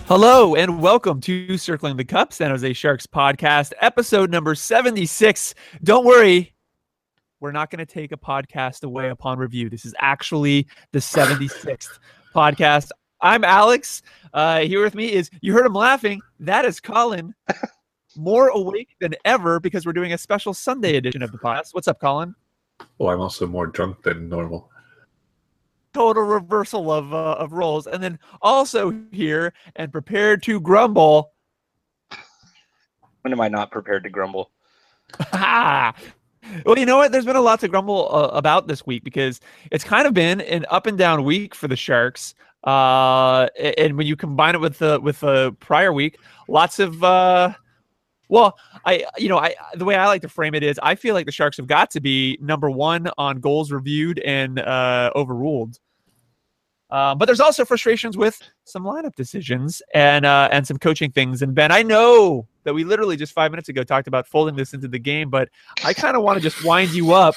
Hello and welcome to Circling the Cup, San Jose Sharks podcast, episode number 76. Don't worry, we're not going to take a podcast away upon review. This is actually the 76th podcast. I'm Alex. Here with me is, you heard him laughing, that is Colin. More awake than ever because we're doing a special Sunday edition of the podcast. What's up, Colin? Oh, I'm also more drunk than normal. Total reversal of roles. And then also here and prepared to grumble. When am I not prepared to grumble? Well, you know what? There's been a lot to grumble about this week because it's kind of been an up and down week for the Sharks. And when you combine it with the prior week, lots of the way I like to frame it is I feel like the Sharks have got to be number one on goals reviewed and overruled. But there's also frustrations with some lineup decisions and some coaching things. And Ben, I know that we literally just 5 minutes ago talked about folding this into the game, but I kind of want to just wind you up.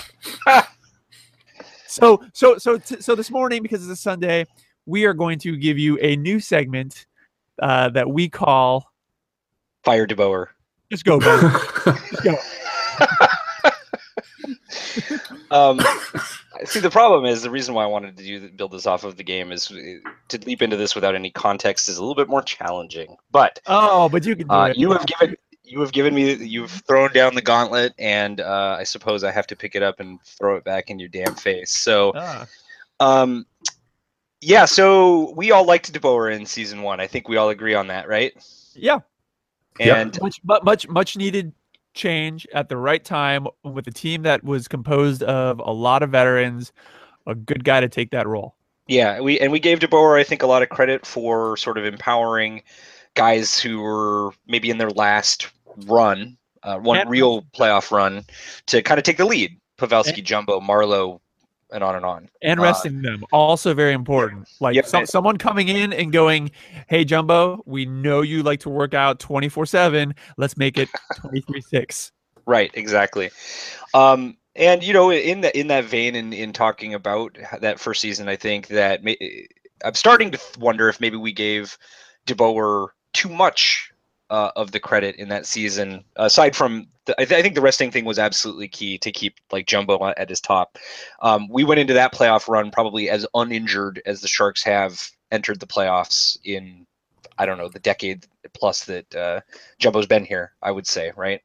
So this morning, because it's a Sunday, we are going to give you a new segment that we call Fire DeBoer. Just go, Ben. Just go. See, the problem is the reason why I wanted to build this off of the game is to leap into this without any context is a little bit more challenging. But you can do it. You've thrown down the gauntlet, and I suppose I have to pick it up and throw it back in your damn face. So, so we all liked DeBoer in season 1. I think we all agree on that, right? Yeah. And much needed change at the right time with a team that was composed of a lot of veterans, a good guy to take that role. Yeah, we gave DeBoer, I think, a lot of credit for sort of empowering guys who were maybe in their last run, real playoff run, to kind of take the lead. Pavelski, Jumbo, Marleau, and on and on. And resting them, also very important. Someone coming in and going, hey, Jumbo, we know you like to work out 24/7. Let's make it 23/6. Right, exactly. And, in that vein, in talking about that first season, I think that I'm starting to wonder if maybe we gave DeBoer too much of the credit in that season. Aside from, I think the resting thing was absolutely key to keep Jumbo at his top. We went into that playoff run probably as uninjured as the Sharks have entered the playoffs in, I don't know, the decade plus that Jumbo's been here, I would say, right?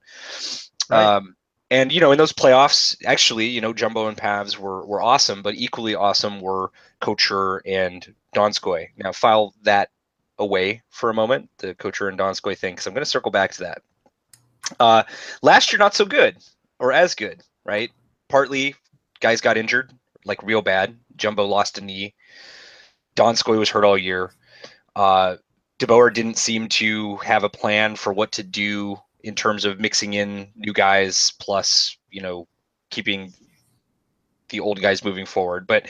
And, in those playoffs, actually, Jumbo and Pavs were awesome, but equally awesome were Couture and Donskoy. Now, file that away for a moment, the Couture and Donskoy thing, because I'm going to circle back to that. Last year, not so good, or as good, right? Partly, guys got injured, real bad. Jumbo lost a knee. Donskoy was hurt all year. DeBoer didn't seem to have a plan for what to do in terms of mixing in new guys, plus, keeping the old guys moving forward. But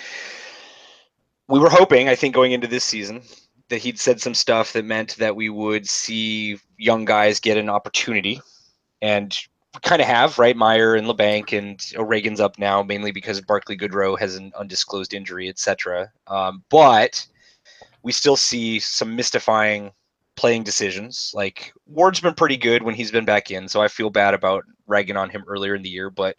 we were hoping, I think, going into this season, that he'd said some stuff that meant that we would see young guys get an opportunity, and kind of have, right? Meyer and LeBanc and O'Regan's up now, mainly because Barclay Goodrow has an undisclosed injury, etc. But we still see some mystifying playing decisions. Ward's been pretty good when he's been back in, so I feel bad about ragging on him earlier in the year, but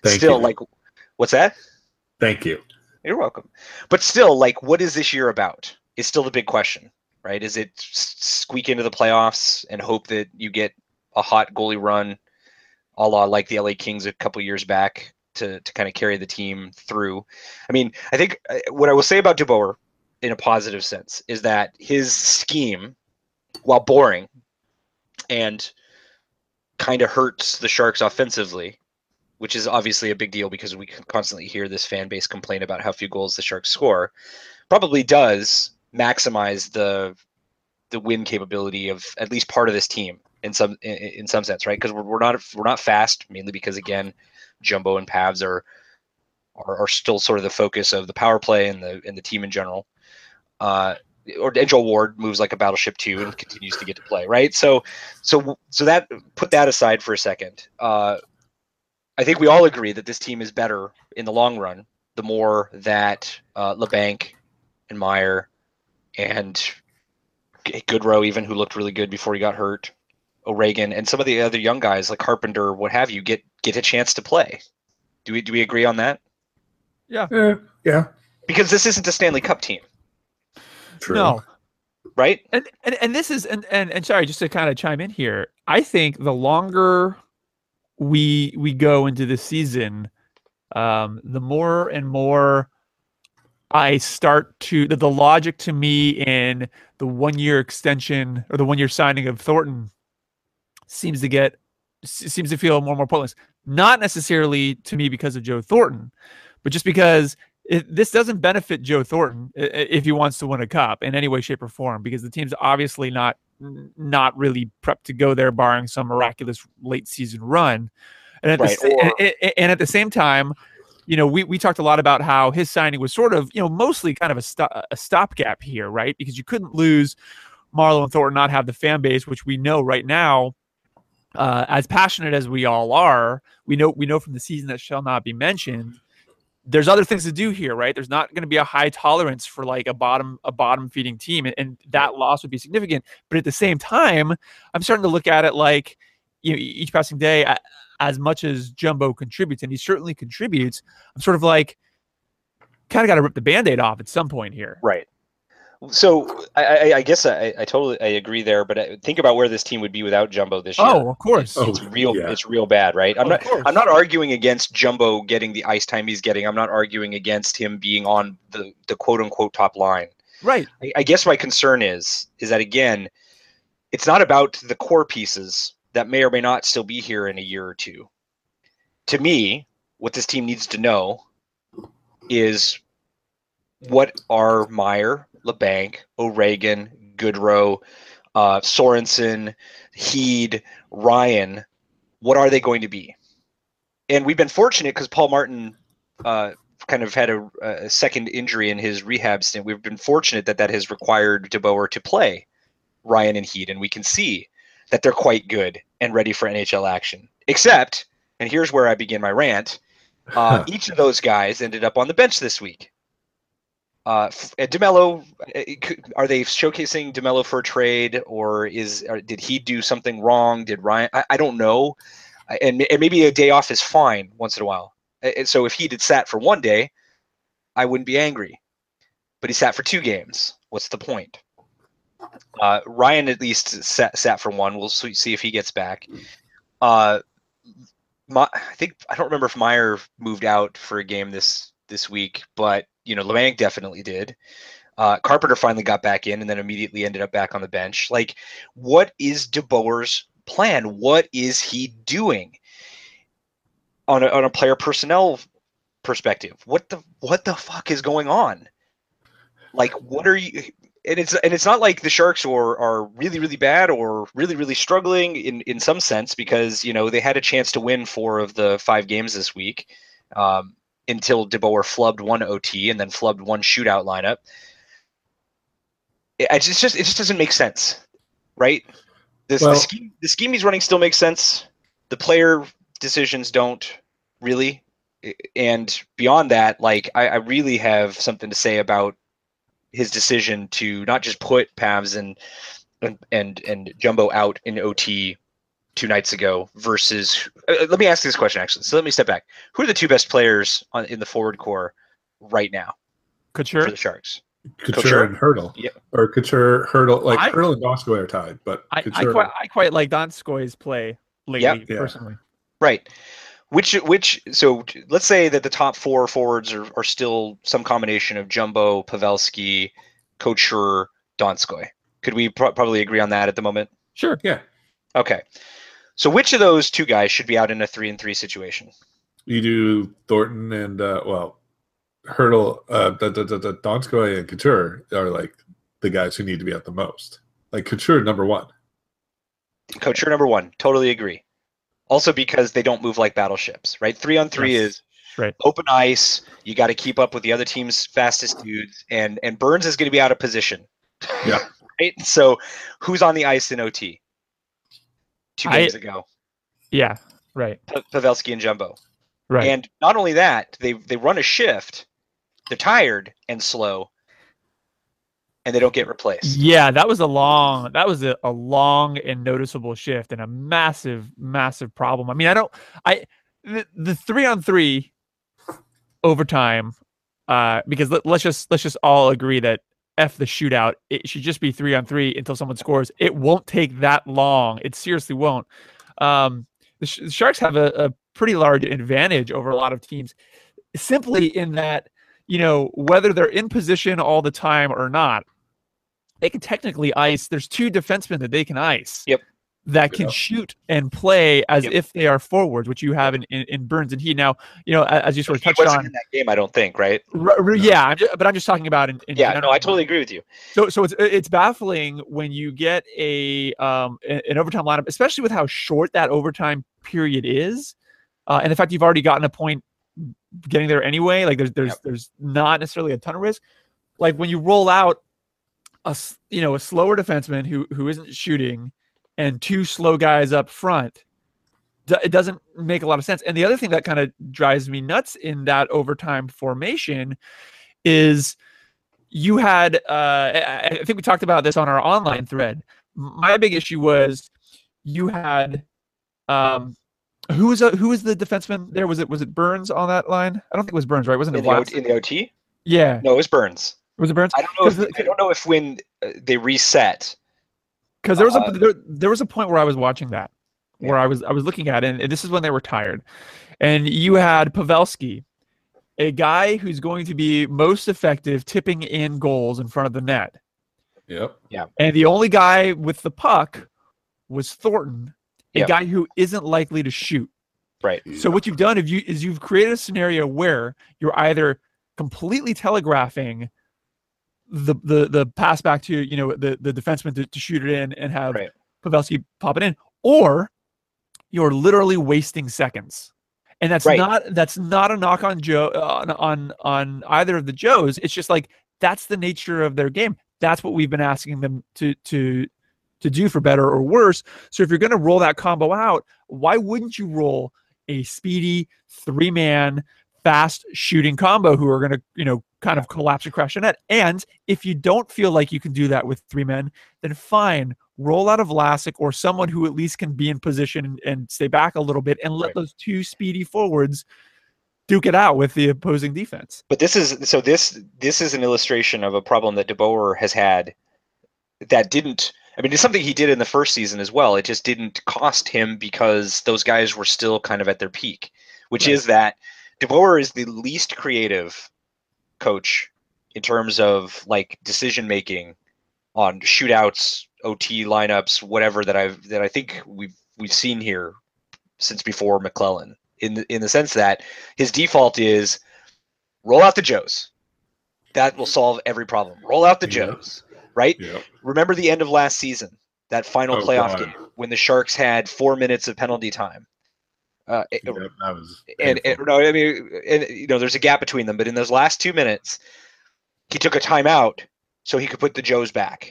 what's that? Thank you. You're welcome. But still, what is this year about? Is still the big question, right? Is it squeak into the playoffs and hope that you get a hot goalie run, a la the LA Kings a couple years back, to kind of carry the team through? I mean, I think what I will say about DeBoer in a positive sense is that his scheme, while boring and kind of hurts the Sharks offensively, which is obviously a big deal because we constantly hear this fan base complain about how few goals the Sharks score, probably does maximize the win capability of at least part of this team in some sense, right? Because we're not fast, mainly because, again, Jumbo and Pavs are still sort of the focus of the power play and the team in general. Or Joel Ward moves like a battleship too and continues to get to play, right? So that, put that aside for a second. I think we all agree that this team is better in the long run the more that LeBanc and Meyer and Goodrow, even, who looked really good before he got hurt, O'Regan, and some of the other young guys like Carpenter, what have you, get a chance to play. Do we agree on that? Yeah. Yeah. Because this isn't a Stanley Cup team. True. No. Right? And this is and sorry, just to kind of chime in here, I think the longer we go into the season, the more and more I start to the logic to me in the 1 year extension or the 1 year signing of Thornton seems to feel more and more pointless. Not necessarily to me because of Joe Thornton, but just because this doesn't benefit Joe Thornton if he wants to win a cup in any way, shape, or form, because the team's obviously not really prepped to go there, barring some miraculous late season run. And at the same time, we talked a lot about how his signing was sort of, mostly kind of a stopgap here, right? Because you couldn't lose Marleau and Thornton, not have the fan base, which we know right now, as passionate as we all are, we know from the season that shall not be mentioned, there's other things to do here, right? There's not going to be a high tolerance for like a bottom feeding team, and that loss would be significant. But at the same time, I'm starting to look at it like, each passing day, as much as Jumbo contributes, and he certainly contributes, I'm sort of like, kind of got to rip the Band-Aid off at some point here. Right. So I guess I totally agree there, but think about where this team would be without Jumbo this year. Oh, of course. It's real bad, right? I'm not arguing against Jumbo getting the ice time he's getting. I'm not arguing against him being on the quote unquote top line. Right. I guess my concern is that, again, it's not about the core pieces that may or may not still be here in a year or two. To me, what this team needs to know is what are Meier, LeBanc, O'Regan, Goodrow, Sorensen, Heed, Ryan, what are they going to be? And we've been fortunate because Paul Martin kind of had a second injury in his rehab stint. We've been fortunate that has required DeBoer to play Ryan and Heed, and we can see that they're quite good and ready for NHL action. Except, and here's where I begin my rant, each of those guys ended up on the bench this week. DeMello, are they showcasing DeMello for a trade, or did he do something wrong? Did Ryan? I don't know. And maybe a day off is fine once in a while. So if he did sat for 1 day, I wouldn't be angry. But he sat for 2 games. What's the point? Ryan at least sat for 1. We'll see if he gets back. I don't remember if Meier moved out for a game this week, but LeBanc definitely did. Carpenter finally got back in and then immediately ended up back on the bench. Like, what is DeBoer's plan? What is he doing on a player personnel perspective? What the fuck is going on? Like, what are you? And it's not like the Sharks are really, really bad or really, really struggling in some sense, because they had a chance to win 4 of the 5 games this week. Until DeBoer flubbed 1 OT and then flubbed 1 shootout lineup. It just doesn't make sense, right? The scheme he's running still makes sense. The player decisions don't really. And beyond that, like, I really have something to say about his decision to not just put Pavs and Jumbo out in OT 2 nights ago versus let me ask this question, actually. So let me step back. Who are the 2 best players in the forward core right now Couture for the Sharks? Couture and Hurdle. Yeah. Or Couture, Hurdle. Like, Hurdle and Donskoy are tied, but Couture. I quite like Donskoy's play lately, personally. Right. So let's say that the top 4 forwards are still some combination of Jumbo, Pavelski, Couture, Donskoy. Could we probably agree on that at the moment? Sure. Yeah. Okay. So which of those 2 guys should be out in a 3-3 situation? You do Thornton and Hurdle, the Donskoy and Couture are like the guys who need to be out the most. Like Couture number 1. Couture number 1. Totally agree. Also because they don't move like battleships, right? 3-on-3 is right. Open ice. You got to keep up with the other team's fastest dudes, and Burns is going to be out of position. Yeah. Right. So who's on the ice in OT? 2 games ago. Yeah. Right. Pavelski and Jumbo. Right. And not only that, they run a shift. They're tired and slow. and they don't get replaced. Yeah, that was a long and noticeable shift and a massive problem. I mean, the 3-on-3 overtime, because let's just all agree that F the shootout, it should just be 3-on-3 until someone scores. It won't take that long. It seriously won't. The Sharks have a pretty large advantage over a lot of teams, simply in that, whether they're in position all the time or not, they can technically ice. There's 2 defensemen that they can ice. Yep. That can shoot and play as Yep. if they are forwards, which you have in Burns and he. Now, as you sort of touched on in that game, I don't think, right? Yeah, but I'm just talking about in yeah. general. No, I totally agree with you. So it's baffling when you get an overtime lineup, especially with how short that overtime period is, and the fact you've already gotten a point getting there anyway. Like there's not necessarily a ton of risk. Like when you roll out a slower defenseman who isn't shooting and 2 slow guys up front, it doesn't make a lot of sense. And the other thing that kind of drives me nuts in that overtime formation is you had I think we talked about this on our online thread. My big issue was you had who was the defenseman there? Was it Burns on that line? I don't think it was Burns, right? Wasn't it in the OT? Yeah. No, it was Burns. Was it Burns? I don't know if when they reset, because there was a point where I was watching that, where I was looking at it, and this is when they were tired, and you had Pavelski, a guy who's going to be most effective tipping in goals in front of the net. Yep. Yeah. And the only guy with the puck was Thornton, a Yep. guy who isn't likely to shoot. Right. So what you've done is you've created a scenario where you're either completely telegraphing the pass back to the defenseman to shoot it in and have Pavelski pop it in, or you're literally wasting seconds. And that's not a knock on Joe on either of the Joes. It's just like that's the nature of their game. That's what we've been asking them to do for better or worse. So if you're going to roll that combo out, why wouldn't you roll a speedy 3-man fast shooting combo who are going to kind of collapse and crash the net? And if you don't feel like you can do that with 3 men, then fine, roll out of Vlasic or someone who at least can be in position and stay back a little bit and let those 2 speedy forwards duke it out with the opposing defense. But this is an illustration of a problem that DeBoer has had that didn't. I mean, it's something he did in the first season as well. It just didn't cost him because those guys were still kind of at their peak, which is that DeBoer is the least creative coach in terms of like decision making on shootouts, OT lineups, whatever that I think we've seen here since before McClellan. In the sense that his default is roll out the Joes. That will solve every problem. Roll out the Joes, right? Yeah. Remember the end of last season, that final playoff game when the Sharks had 4 minutes of penalty time. That was there's a gap between them, but in those last 2 minutes, he took a timeout so he could put the Joes back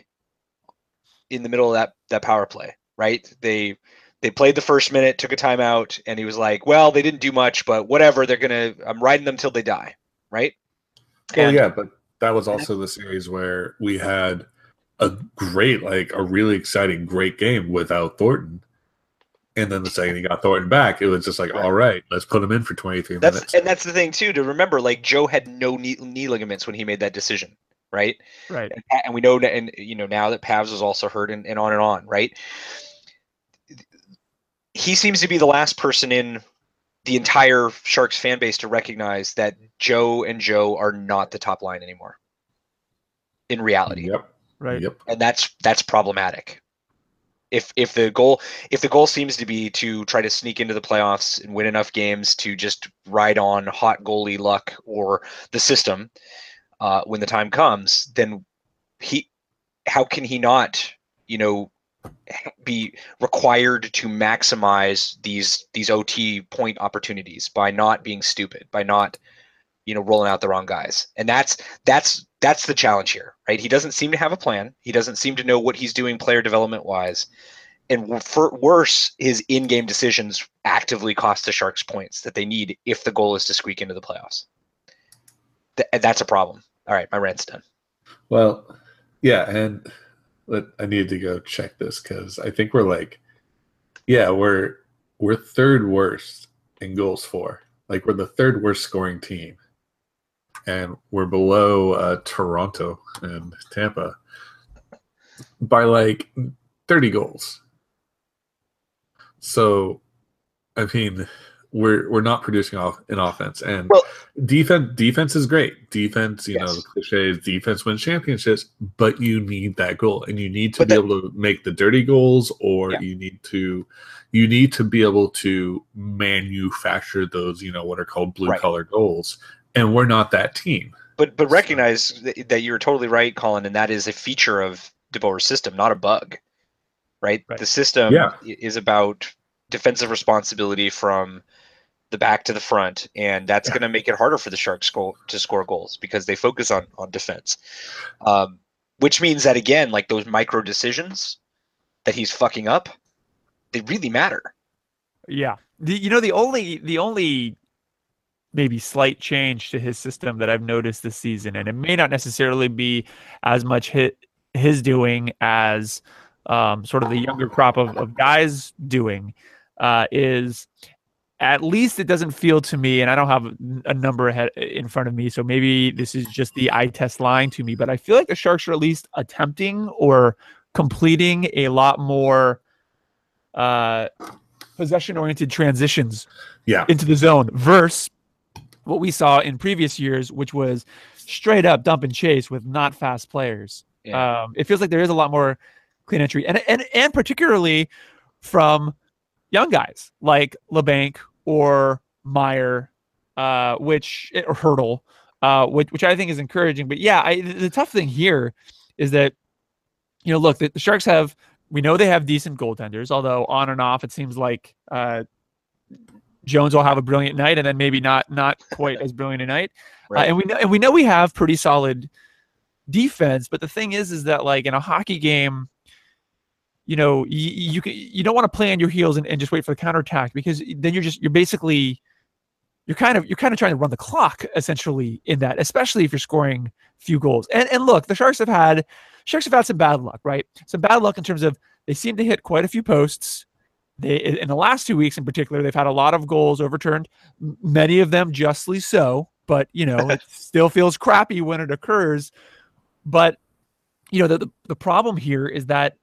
in the middle of that power play, right? They played the first minute, took a timeout, and he was like, well, they didn't do much, but whatever, I'm riding them till they die, right? But that was also the series where we had a really exciting, great game without Thornton. And then the second he got Thornton back, it was just like, all right, let's put him in for 23 minutes. And that's the thing, too, to remember, like, Joe had no knee ligaments when he made that decision, right? Right. And we know, and now that Pavs was also hurt and on, right? He seems to be the last person in the entire Sharks fan base to recognize that Joe and Joe are not the top line anymore in reality. Yep. Right. Yep. And that's problematic. If the goal seems to be to try to sneak into the playoffs and win enough games to just ride on hot goalie luck or the system when the time comes, then how can he not, be required to maximize these OT point opportunities by not being stupid, by not, rolling out the wrong guys? And that's the challenge here, right? He doesn't seem to have a plan. He doesn't seem to know what he's doing player development wise. And for worse, his in-game decisions actively cost the Sharks points that they need if the goal is to squeak into the playoffs. That's a problem. All right, my rant's done. Well, Yeah, and I need to go check this because I think we're like, yeah, we're third worst in goals for. Like we're the third worst scoring team, and we're below Toronto and Tampa by like 30 goals. So, I mean, we're not producing off in offense, and Well, defense is great. Defense, you know, the yes. cliche is defense wins championships, but you need that goal, and you need to But be that, able to make the dirty goals, or yeah, you need to be able to manufacture those, you know, what are called blue right. collar goals, and we're not that team. But recognize that you're totally right, Colin, and that is a feature of DeBoer's system, not a bug, right? Right. The system Yeah. is about defensive responsibility from the back to the front, and that's going to make it harder for the Sharks to score goals because they focus on defense. Which means that, again, like those micro decisions that he's fucking up, they really matter. Yeah. The only maybe slight change to his system that I've noticed this season, and it may not necessarily be as much his doing as sort of the younger crop of guys doing, is at least it doesn't feel to me, and I don't have a number ahead in front of me, so maybe this is just the eye test lying to me, but I feel like the Sharks are at least attempting or completing a lot more possession-oriented transitions into the zone versus what we saw in previous years, which was straight up dump and chase with not fast players. Yeah. It feels like there is a lot more clean entry, and particularly from young guys like LeBanc or Meyer, or Hurdle, which I think is encouraging. But yeah, the tough thing here is that, you know, look, the Sharks we know they have decent goaltenders, although on and off it seems like Jones will have a brilliant night and then maybe not quite as brilliant a night. Right. And we know we have pretty solid defense, but the thing is that, like, in a hockey game, you know, you don't want to play on your heels and just wait for the counterattack, because then you're kind of trying to run the clock essentially in that, especially if you're scoring few goals. And look, the Sharks have had some bad luck, right? Some bad luck in terms of they seem to hit quite a few posts. They, in the last 2 weeks in particular, they've had a lot of goals overturned, many of them justly so, but, you know, it still feels crappy when it occurs. But, you know, the problem here is that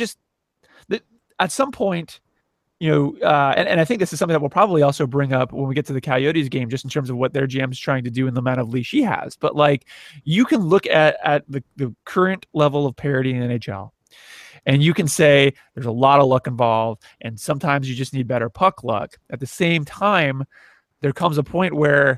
at some point, you know, and I think this is something that we'll probably also bring up when we get to the Coyotes game, just in terms of what their GM's trying to do in the amount of leash he has. But, like, you can look at the current level of parity in the NHL, and you can say there's a lot of luck involved, and sometimes you just need better puck luck. At the same time, there comes a point where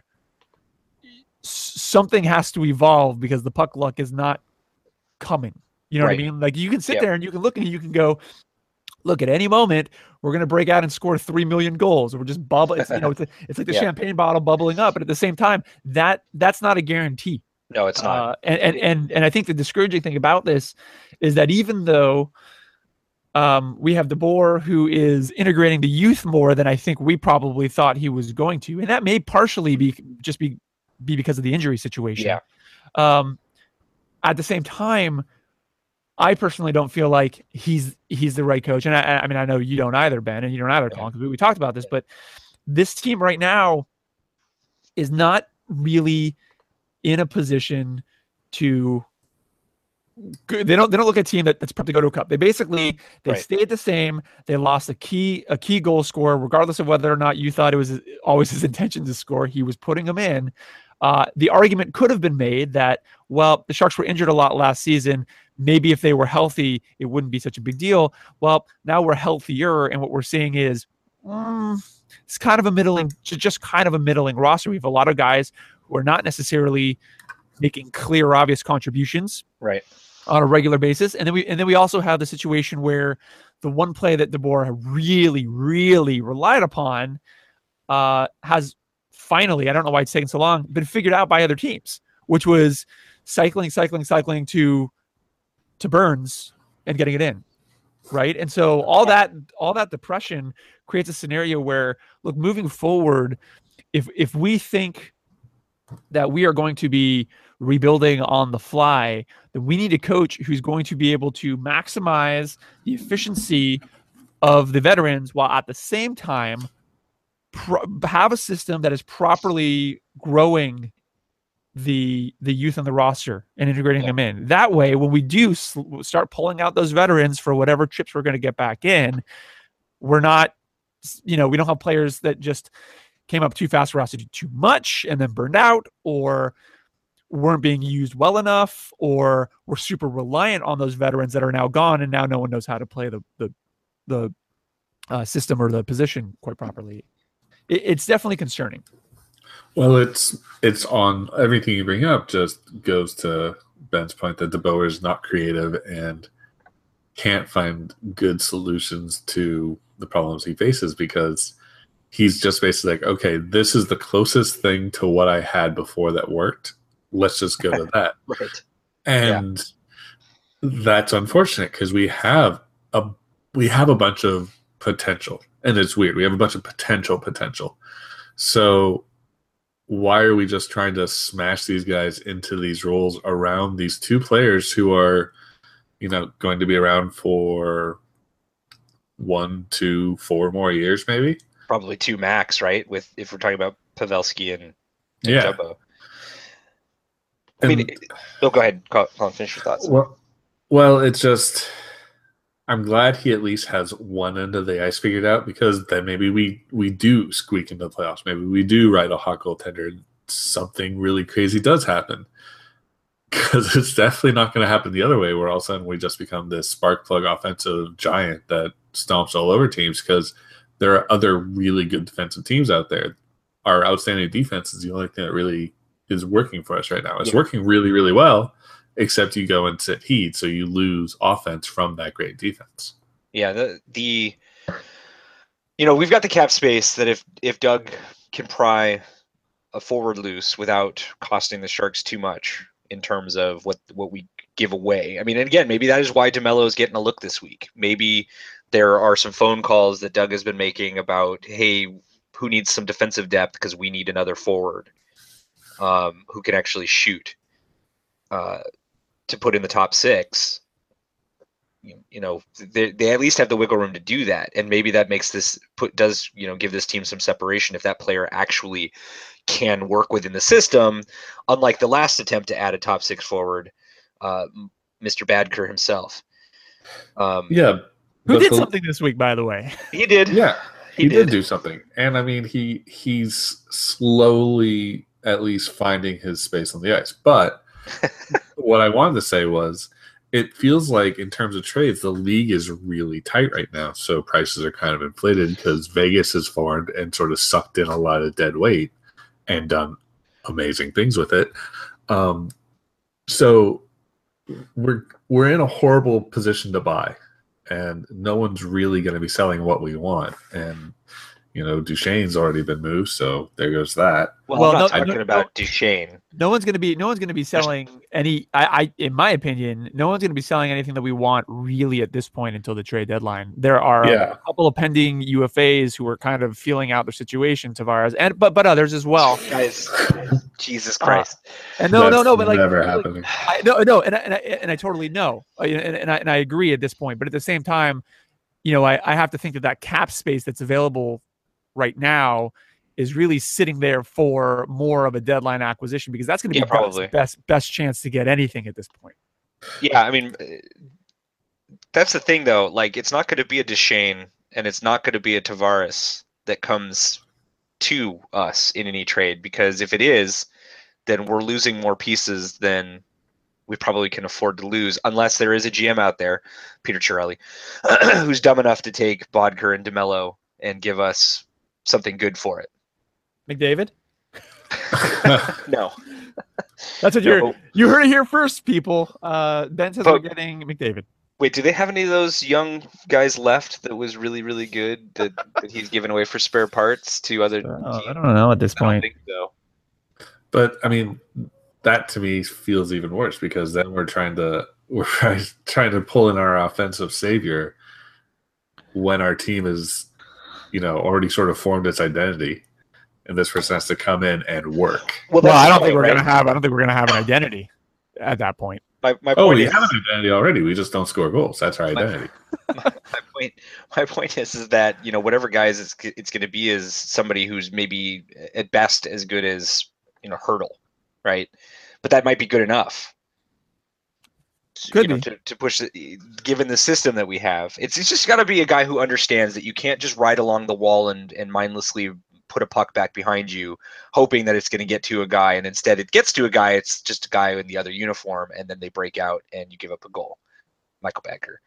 something has to evolve because the puck luck is not coming. You know what I mean? Like, you can sit there and you can look and you can go, look, at any moment we're going to break out and score 3 million goals, or we're just bubble. It's, you know, it's like the champagne bottle bubbling up, but at the same time, that's not a guarantee. No, it's not. And I think the discouraging thing about this is that even though we have DeBoer, who is integrating the youth more than I think we probably thought he was going to, and that may partially be because of the injury situation. Yeah. At the same time, I personally don't feel like he's the right coach. And I mean, I know you don't either, Ben, and you don't either, Colin, because we talked about this, but this team right now is not really in a position to, they don't look at a team that's prepped to go to a cup. They basically, stayed the same. They lost a key goal scorer, regardless of whether or not you thought it was always his intention to score. He was putting them in. The argument could have been made that, well, the Sharks were injured a lot last season. Maybe if they were healthy, it wouldn't be such a big deal. Well, now we're healthier, and what we're seeing is it's kind of a middling roster. We have a lot of guys who are not necessarily making clear, obvious contributions on a regular basis. And then we also have the situation where the one play that DeBoer really, really relied upon has finally, I don't know why it's taken so long, been figured out by other teams, which was cycling to Burns and getting it in, right? And so all that depression creates a scenario where, look, moving forward, if we think that we are going to be rebuilding on the fly, then we need a coach who's going to be able to maximize the efficiency of the veterans while at the same time have a system that is properly growing the youth on the roster and integrating them in. That way, when we do start pulling out those veterans for whatever chips we're going to get back in, we're not, we don't have players that just came up too fast for us to do too much and then burned out, or weren't being used well enough, or we're super reliant on those veterans that are now gone and now no one knows how to play the system or the position quite properly. It's definitely concerning. Well, it's on everything you bring up just goes to Ben's point that DeBoer is not creative and can't find good solutions to the problems he faces, because he's just basically like, okay, this is the closest thing to what I had before that worked. Let's just go to that. Right. And that's unfortunate because we have a bunch of potential, and it's weird. We have a bunch of potential. So why are we just trying to smash these guys into these roles around these two players who are, going to be around for 1, 2, 4 more years, maybe? Probably 2 max, right? If we're talking about Pavelski and Jumbo. I mean, go ahead, Colin, finish your thoughts. Well, it's just, I'm glad he at least has one end of the ice figured out, because then maybe we do squeak into the playoffs. Maybe we do ride a hot goaltender and something really crazy does happen. Because it's definitely not going to happen the other way, where all of a sudden we just become this spark plug offensive giant that stomps all over teams, because there are other really good defensive teams out there. Our outstanding defense is the only thing that really is working for us right now. It's working really, really well, except you go and sit heat, so you lose offense from that great defense. Yeah, we've got the cap space that if Doug can pry a forward loose without costing the Sharks too much in terms of what we give away. I mean, and again, maybe that is why DeMello is getting a look this week. Maybe there are some phone calls that Doug has been making about, hey, who needs some defensive depth because we need another forward who can actually shoot to put in the top 6. They at least have the wiggle room to do that, and maybe that makes give this team some separation if that player actually can work within the system, unlike the last attempt to add a top 6 forward, Mr. Badker himself. Who did something this week, by the way. He did. Yeah, he did do something, and I mean he's slowly at least finding his space on the ice. But what I wanted to say was, it feels like in terms of trades, the league is really tight right now. So prices are kind of inflated because Vegas has formed and sort of sucked in a lot of dead weight and done amazing things with it. So we're in a horrible position to buy, and no one's really going to be selling what we want. And Duchesne's already been moved, so there goes that. Well, I'm not talking about Duchesne. No one's going to be selling any. In my opinion, no one's going to be selling anything that we want really at this point until the trade deadline. There are a couple of pending UFAs who are kind of feeling out their situation, Tavares, but others as well. Guys, Jesus Christ! And no, but like never happening. And I totally know, and I agree at this point. But at the same time, I have to think that cap space that's available right now is really sitting there for more of a deadline acquisition, because that's going to be probably best chance to get anything at this point. Yeah, I mean, that's the thing though. Like, it's not going to be a Duchesne and it's not going to be a Tavares that comes to us in any trade, because if it is, then we're losing more pieces than we probably can afford to lose, unless there is a GM out there, Peter Chiarelli, who's dumb enough to take Bodker and DeMello and give us something good for it. McDavid? No. That's what you heard it here first, people. Ben says we're getting McDavid. Wait, do they have any of those young guys left that was really, really good that he's given away for spare parts to other teams? I don't know at this point. I don't think so. But I mean, that to me feels even worse, because then we're trying to pull in our offensive savior when our team is, already sort of formed its identity, and this person has to come in and work. Well, that's I the don't point, think we're right? gonna have. I don't think we're gonna have an identity at that point. My Oh, point we is, have an identity already. We just don't score goals. That's our identity. my point is that, you know, whatever guys it's going to be is somebody who's maybe at best as good as, you know, Hurdle, right? But that might be good enough. Could you know, be. to push given the system that we have. It's just got to be a guy who understands that you can't just ride along the wall and mindlessly put a puck back behind you, hoping that it's going to get to a guy, and instead it gets to a guy. It's just a guy in the other uniform, and then they break out and you give up a goal. Michael Bagger.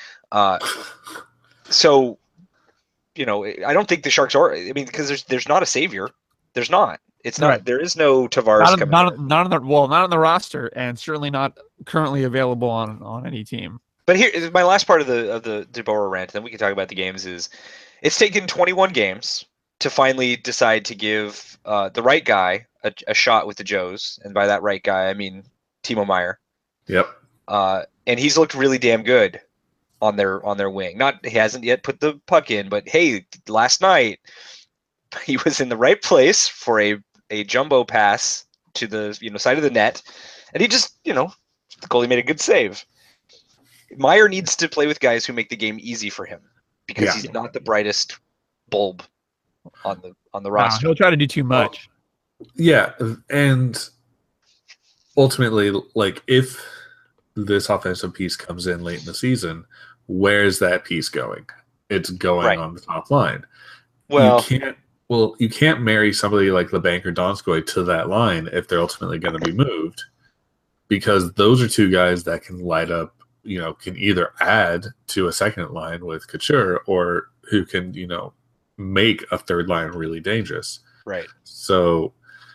So, you know, I don't think the Sharks are. I mean, because there's not a savior. There's not. It's not. Right. There is no Tavares coming. Not on the roster, and certainly not currently available on any team. But here, my last part of the DeBoer rant, then we can talk about the games. Is it's taken 21 games to finally decide to give the right guy a shot with the Joes, and by that right guy, I mean Timo Meier. Yep. And he's looked really damn good on their wing. He hasn't yet put the puck in, but hey, last night he was in the right place for a jumbo pass to the side of the net, and he just the goalie made a good save. Meier needs to play with guys who make the game easy for him because he's not the brightest bulb on the roster. He'll try to do too much. Yeah, and ultimately, like, if this offensive piece comes in late in the season, where's that piece going? It's going on the top line. Well, you can't marry somebody like LeBanc or Donskoy to that line if they're ultimately going to be moved, because those are two guys that can light up, can either add to a second line with Couture or who can, make a third line really dangerous. Right. So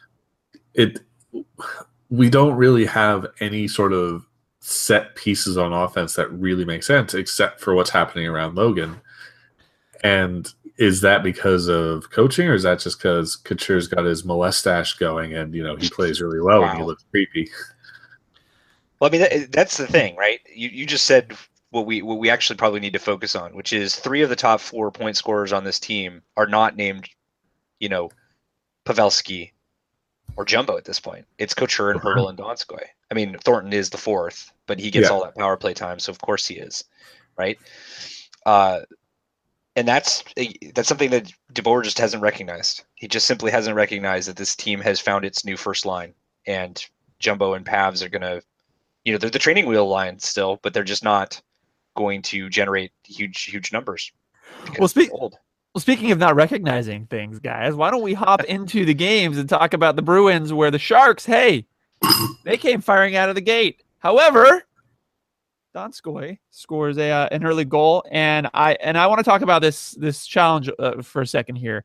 we don't really have any sort of set pieces on offense that really make sense except for what's happening around Logan. And is that because of coaching, or is that just because Couture's got his molestache going and, he plays really well and he looks creepy? Well, I mean, that's the thing, right? You just said what we actually probably need to focus on, which is 3 of the top 4 point scorers on this team are not named, Pavelski or Jumbo at this point. It's Couture and Hurdle and Donskoy. I mean, Thornton is the 4th, but he gets all that power play time, so of course he is, right? And that's something that DeBoer just hasn't recognized. He just simply hasn't recognized that this team has found its new first line, and Jumbo and Pavs are going to, they're the training wheel line still, but they're just not going to generate huge numbers. Speaking of not recognizing things, guys, why don't we hop into the games and talk about the Bruins, where the Sharks, hey, they came firing out of the gate. However, Donskoy scores an early goal, and I want to talk about this challenge for a second here.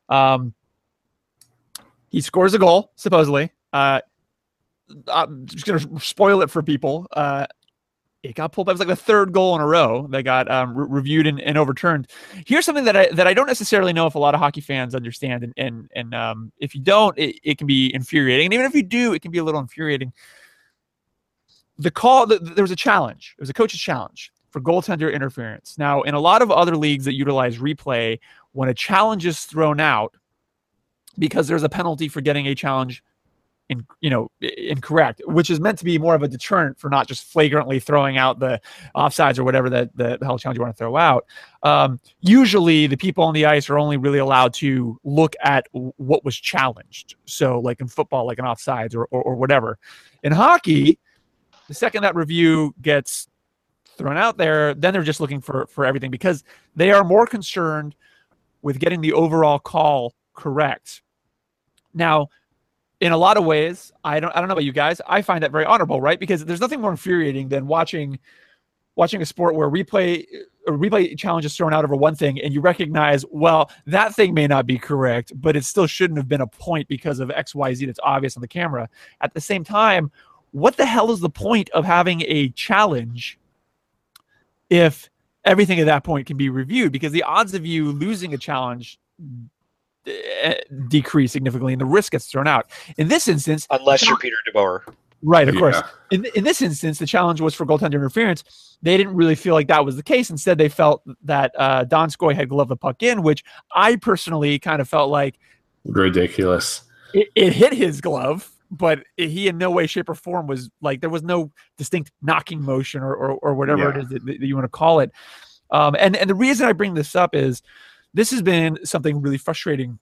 He scores a goal, supposedly. I'm just going to spoil it for people. It got pulled back. It was like the 3rd goal in a row that got reviewed and overturned. Here's something that I don't necessarily know if a lot of hockey fans understand, and if you don't, it can be infuriating. And even if you do, it can be a little infuriating. The call, there was a challenge. It was a coach's challenge for goaltender interference. Now, in a lot of other leagues that utilize replay, when a challenge is thrown out, because there's a penalty for getting a challenge incorrect, which is meant to be more of a deterrent for not just flagrantly throwing out the offsides or whatever the hell challenge you want to throw out. Usually the people on the ice are only really allowed to look at what was challenged. So like in football, like an offsides or whatever. In hockey, the second that review gets thrown out there, then they're just looking for everything, because they are more concerned with getting the overall call correct. Now, in a lot of ways, I don't know about you guys, I find that very honorable, right? Because there's nothing more infuriating than watching a sport where replay challenge is thrown out over one thing, and you recognize, well, that thing may not be correct, but it still shouldn't have been a point because of X, Y, Z that's obvious on the camera. At the same time, what the hell is the point of having a challenge if everything at that point can be reviewed? Because the odds of you losing a challenge decrease significantly, and the risk gets thrown out. In this instance, unless you're Peter DeBoer, right? Of course. In this instance, the challenge was for goaltender interference. They didn't really feel like that was the case. Instead, they felt that Donskoy had gloved the puck in, which I personally kind of felt like Ridiculous. It hit his glove, but he in no way, shape, or form was like, there was no distinct knocking motion or whatever it is that you want to call it. And the reason I bring this up is this has been something really frustrating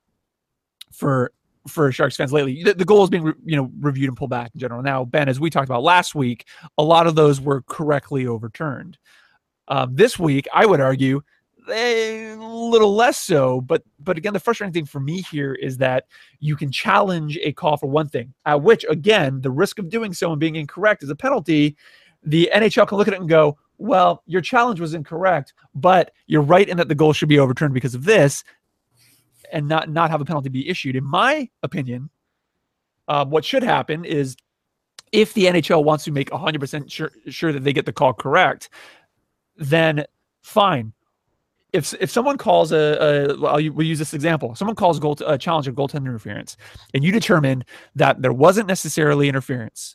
for Sharks fans lately. The goal is being reviewed and pulled back in general. Now, Ben, as we talked about last week, a lot of those were correctly overturned. This week, I would argue a little less so, but again, the frustrating thing for me here is that you can challenge a call for one thing, at which, again, the risk of doing so and being incorrect is a penalty. The NHL can look at it and go, well, your challenge was incorrect, but you're right in that the goal should be overturned because of this, and not have a penalty be issued. In my opinion, what should happen is, if the NHL wants to make 100% sure that they get the call correct, then fine. If someone calls we'll use this example. Someone calls a challenge of goaltender interference, and you determine that there wasn't necessarily interference,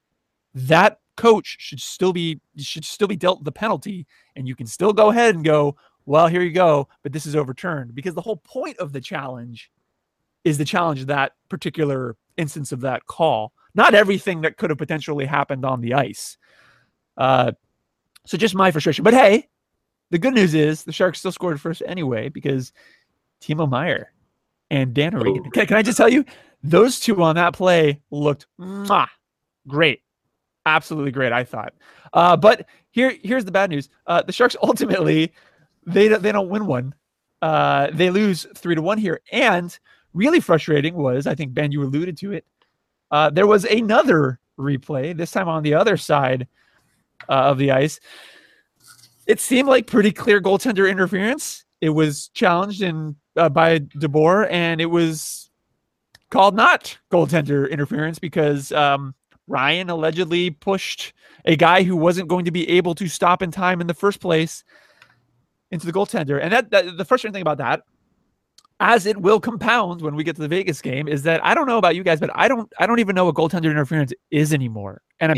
that coach should still be dealt the penalty, and you can still go ahead and go, well, here you go, but this is overturned, because the whole point of the challenge is to challenge that particular instance of that call, not everything that could have potentially happened on the ice. So just my frustration. But hey, the good news is the Sharks still scored first anyway, because Timo Meier and Dan O'Regan. Can I just tell you, those two on that play looked great. Absolutely great, I thought. But here's the bad news. The Sharks ultimately, they don't win one. They lose 3-1 here. And really frustrating was, I think, Ben, you alluded to it, there was another replay, this time on the other side of the ice. It seemed like pretty clear goaltender interference. It was challenged by DeBoer, and it was called not goaltender interference because Ryan allegedly pushed a guy who wasn't going to be able to stop in time in the first place into the goaltender. And that the frustrating thing about that, as it will compound when we get to the Vegas game, is that I don't know about you guys, but I don't even know what goaltender interference is anymore. And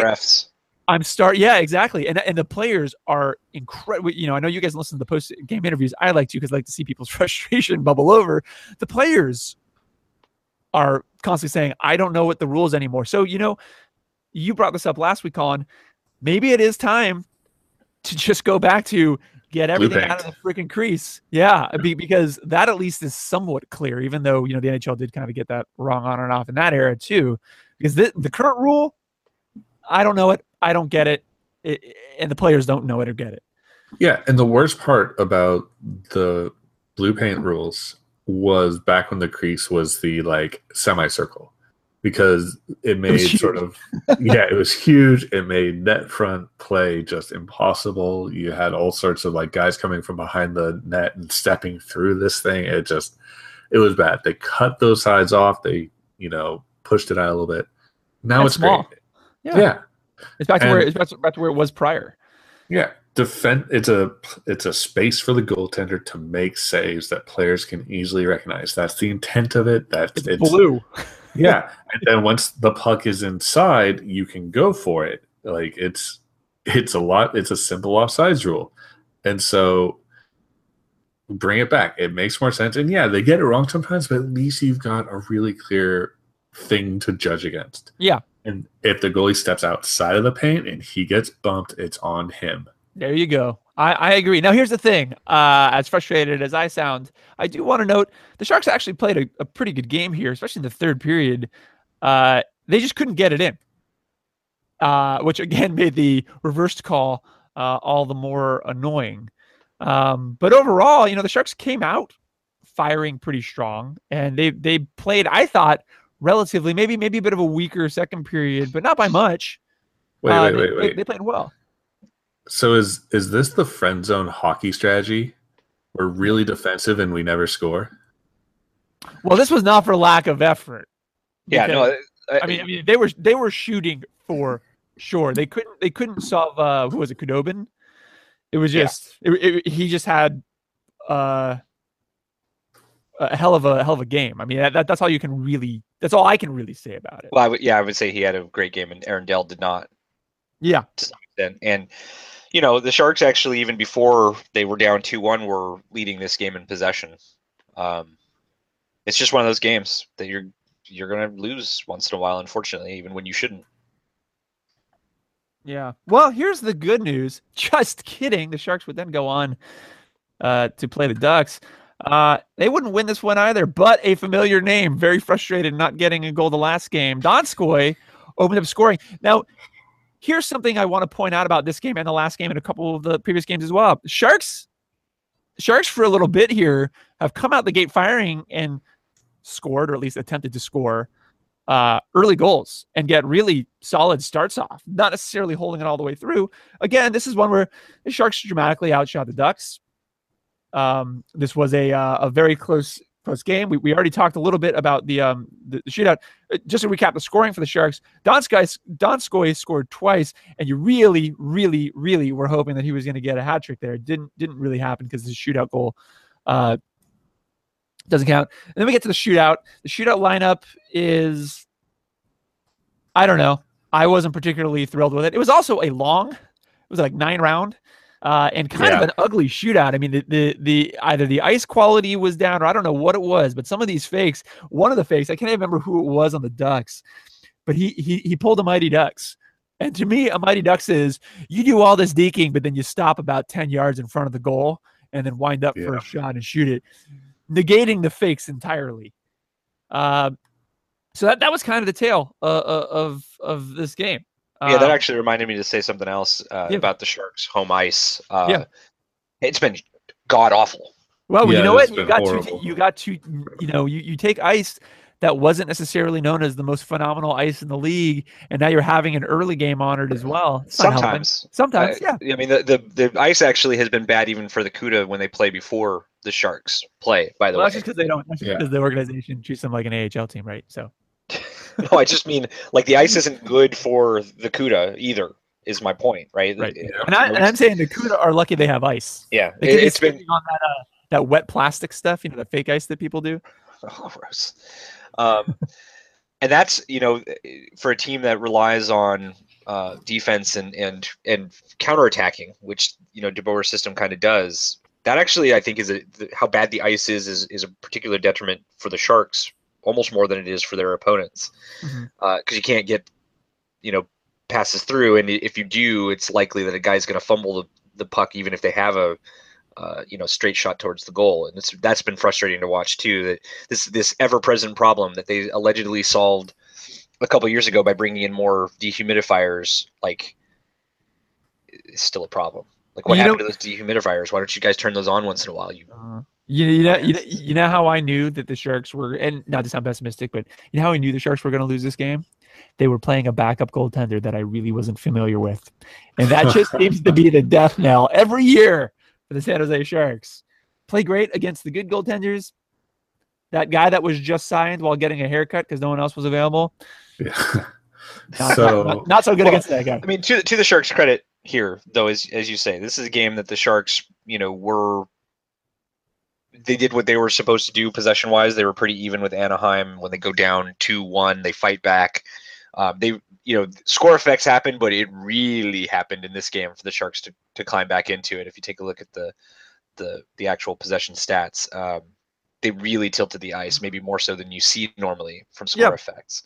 yeah, exactly. And the players are incredible. I know you guys listen to the post-game interviews. I like to, because I like to see people's frustration bubble over. The players are constantly saying, I don't know what the rules anymore. So, you brought this up last week, Colin. Maybe it is time to just go back to get everything out of the freaking crease. Yeah, because that at least is somewhat clear, even though, the NHL did kind of get that wrong on and off in that era too. Because the current rule, I don't know it. I don't get it. And the players don't know it or get it. Yeah, and the worst part about the blue paint rules was back when the crease was the semicircle, because it made it was huge. It made net front play just impossible. You had all sorts of guys coming from behind the net and stepping through this thing. It was bad. They cut those sides off. They, pushed it out a little bit. Now it's small. Great. Yeah. It's back to where it was prior. Yeah. It's a space for the goaltender to make saves that players can easily recognize. That's the intent of it. It's blue. Yeah. And then once the puck is inside, you can go for it. It's a simple offsides rule. And so bring it back. It makes more sense. And yeah, they get it wrong sometimes, but at least you've got a really clear thing to judge against. Yeah. And if the goalie steps outside of the paint and he gets bumped, it's on him. There you go. I agree. Now, here's the thing. As frustrated as I sound, I do want to note the Sharks actually played a pretty good game here, especially in the third period. They just couldn't get it in, which, again, made the reversed call all the more annoying. But overall, the Sharks came out firing pretty strong, and they played, I thought, relatively, maybe a bit of a weaker second period, but not by much. Wait. They played well. So is this the friend zone hockey strategy? We're really defensive and we never score? Well, this was not for lack of effort. Yeah, no. I mean, they were shooting for sure. They couldn't solve who was it, Khudobin? It was just he just had a hell of a game. I mean, that's all I can really say about it. Well, I would say he had a great game, and Aaron Dell did not. Yeah, to some extent. And the Sharks actually, even before they were down 2-1, were leading this game in possession. it's just one of those games that you're gonna lose once in a while, unfortunately, even when you shouldn't. Yeah. Well, here's the good news. Just kidding. The Sharks would then go on to play the Ducks. They wouldn't win this one either, but a familiar name, very frustrated not getting a goal the last game. Donskoy opened up scoring. Now, here's something I want to point out about this game and the last game and a couple of the previous games as well. Sharks for a little bit here have come out the gate firing and scored, or at least attempted to score early goals and get really solid starts off, not necessarily holding it all the way through. Again, this is one where the Sharks dramatically outshot the Ducks. This was a very close game. We already talked a little bit about the shootout. Just to recap the scoring for the Sharks, Donskoy scored twice, and you really, really, really were hoping that he was going to get a hat trick there. It didn't really happen because the shootout goal doesn't count. And then we get to the shootout. The shootout lineup is, I don't know. I wasn't particularly thrilled with it. It was also it was like 9-round. And kind of an ugly shootout. I mean, the either the ice quality was down, or I don't know what it was, but some of these fakes, one of the fakes, I can't even remember who it was on the Ducks, but he pulled a Mighty Ducks. And to me, a Mighty Ducks is you do all this deking, but then you stop about 10 yards in front of the goal and then wind up for a shot and shoot it, negating the fakes entirely. So that was kind of the tale of this game. Yeah, that actually reminded me to say something else about the Sharks' home ice. It's been god awful. Well, you know what? You take ice that wasn't necessarily known as the most phenomenal ice in the league, and now you're having an early game on it as well. Sometimes, yeah. I mean, the ice actually has been bad even for the CUDA when they play before the Sharks play. By the way, that's just because they don't. Because the organization treats them like an AHL team, right? So. No, I just mean like the ice isn't good for the CUDA either. Is my point, right? Right. And I'm saying the CUDA are lucky they have ice. Yeah, it's been on that wet plastic stuff, the fake ice that people do. Oh, gross. And that's for a team that relies on defense and counterattacking, which DeBoer's system kind of does. That actually, I think, is how bad the ice is a particular detriment for the Sharks. Almost more than it is for their opponents, because you can't get, passes through, and if you do, it's likely that a guy's going to fumble the puck, even if they have a, straight shot towards the goal, and that's been frustrating to watch too. That this ever-present problem that they allegedly solved a couple years ago by bringing in more dehumidifiers, is still a problem. Like, what happened to those dehumidifiers? Why don't you guys turn those on once in a while? You know how I knew that the Sharks were, and not to sound pessimistic, but you know how I knew the Sharks were going to lose this game? They were playing a backup goaltender that I really wasn't familiar with. And that just seems to be the death knell every year for the San Jose Sharks. Play great against the good goaltenders. That guy that was just signed while getting a haircut because no one else was available. Yeah. Not so good against that guy. I mean, to the Sharks' credit here, though, as you say, this is a game that the Sharks, they did what they were supposed to do possession-wise. They were pretty even with Anaheim. When they go down 2-1, they fight back. Score effects happen, but it really happened in this game for the Sharks to climb back into it. If you take a look at the actual possession stats, they really tilted the ice, maybe more so than you see normally from score effects.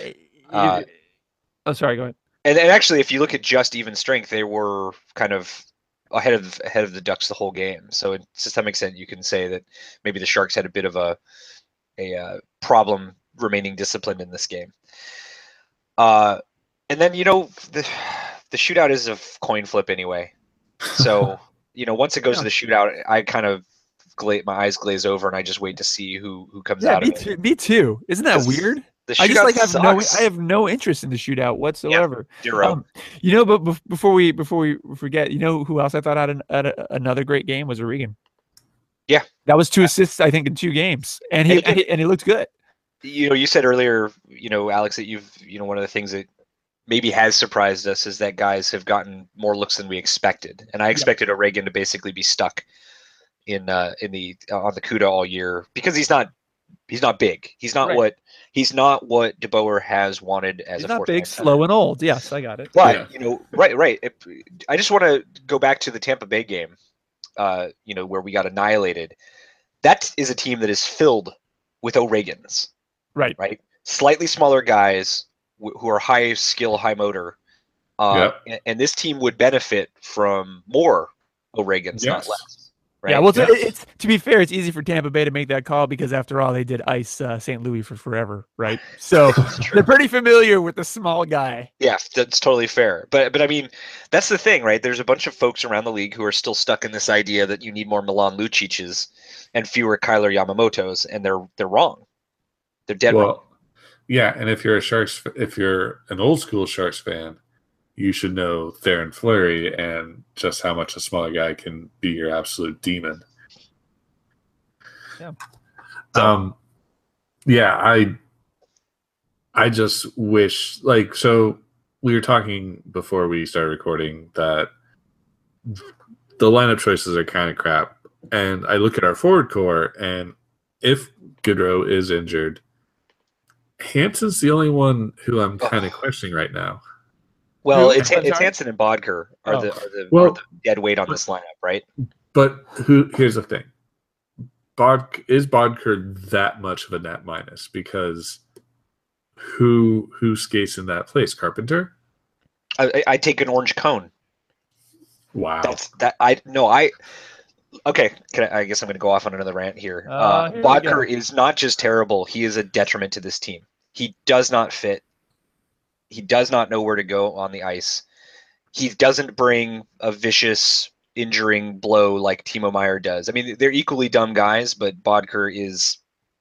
Sorry, go ahead. And actually, if you look at just even strength, they were kind of ahead of the Ducks the whole game. So to some extent, you can say that maybe the Sharks had a bit of a problem remaining disciplined in this game. And then the shootout is a coin flip anyway. So once it goes to the shootout, I kind of my eyes glaze over and I just wait to see who comes out of it. Me too. Isn't that weird? The shootout I have no interest in the shootout whatsoever. Yeah, zero. But before we forget, who else I thought had another great game was O'Regan. Yeah, that was 2 assists I think in 2 games, and he looked good. You said earlier, Alex, that you've one of the things that maybe has surprised us is that guys have gotten more looks than we expected, and I expected O'Regan to basically be stuck on the CUDA all year because he's not big. He's not what DeBoer has wanted as he's a not fourth big, slow, and old. Yes, I got it. But right. I just want to go back to the Tampa Bay game, where we got annihilated. That is a team that is filled with O'Regans, Right. right? Slightly smaller guys who are high skill, high motor. And this team would benefit from more O'Regans, not less. Right? Yeah, well, it's to be fair, it's easy for Tampa Bay to make that call because after all, they did ice St. Louis for forever, right? So they're pretty familiar with the small guy. Yeah, that's totally fair. But I mean, that's the thing, right? There's a bunch of folks around the league who are still stuck in this idea that you need more Milan Lucic's and fewer Kyler Yamamoto's, and they're wrong. They're dead wrong. Yeah, and if you're an old school Sharks fan, you should know Theoren Fleury and just how much a smaller guy can be your absolute demon. Yeah. I just wish, like, so we were talking before we started recording that the lineup choices are kind of crap. And I look at our forward core, and if Goodrow is injured, Hansen's the only one who I'm kind of questioning right now. Well, it's Hansen and Bodker are the dead weight on this lineup, right? But here's the thing. Bodker that much of a net minus? Because who skates in that place? Carpenter? I take an orange cone. Wow. Okay, I guess I'm going to go off on another rant here. Bodker is not just terrible; he is a detriment to this team. He does not fit. He does not know where to go on the ice. He doesn't bring a vicious injuring blow like Timo Meier does. I mean, they're equally dumb guys, but Bodker he's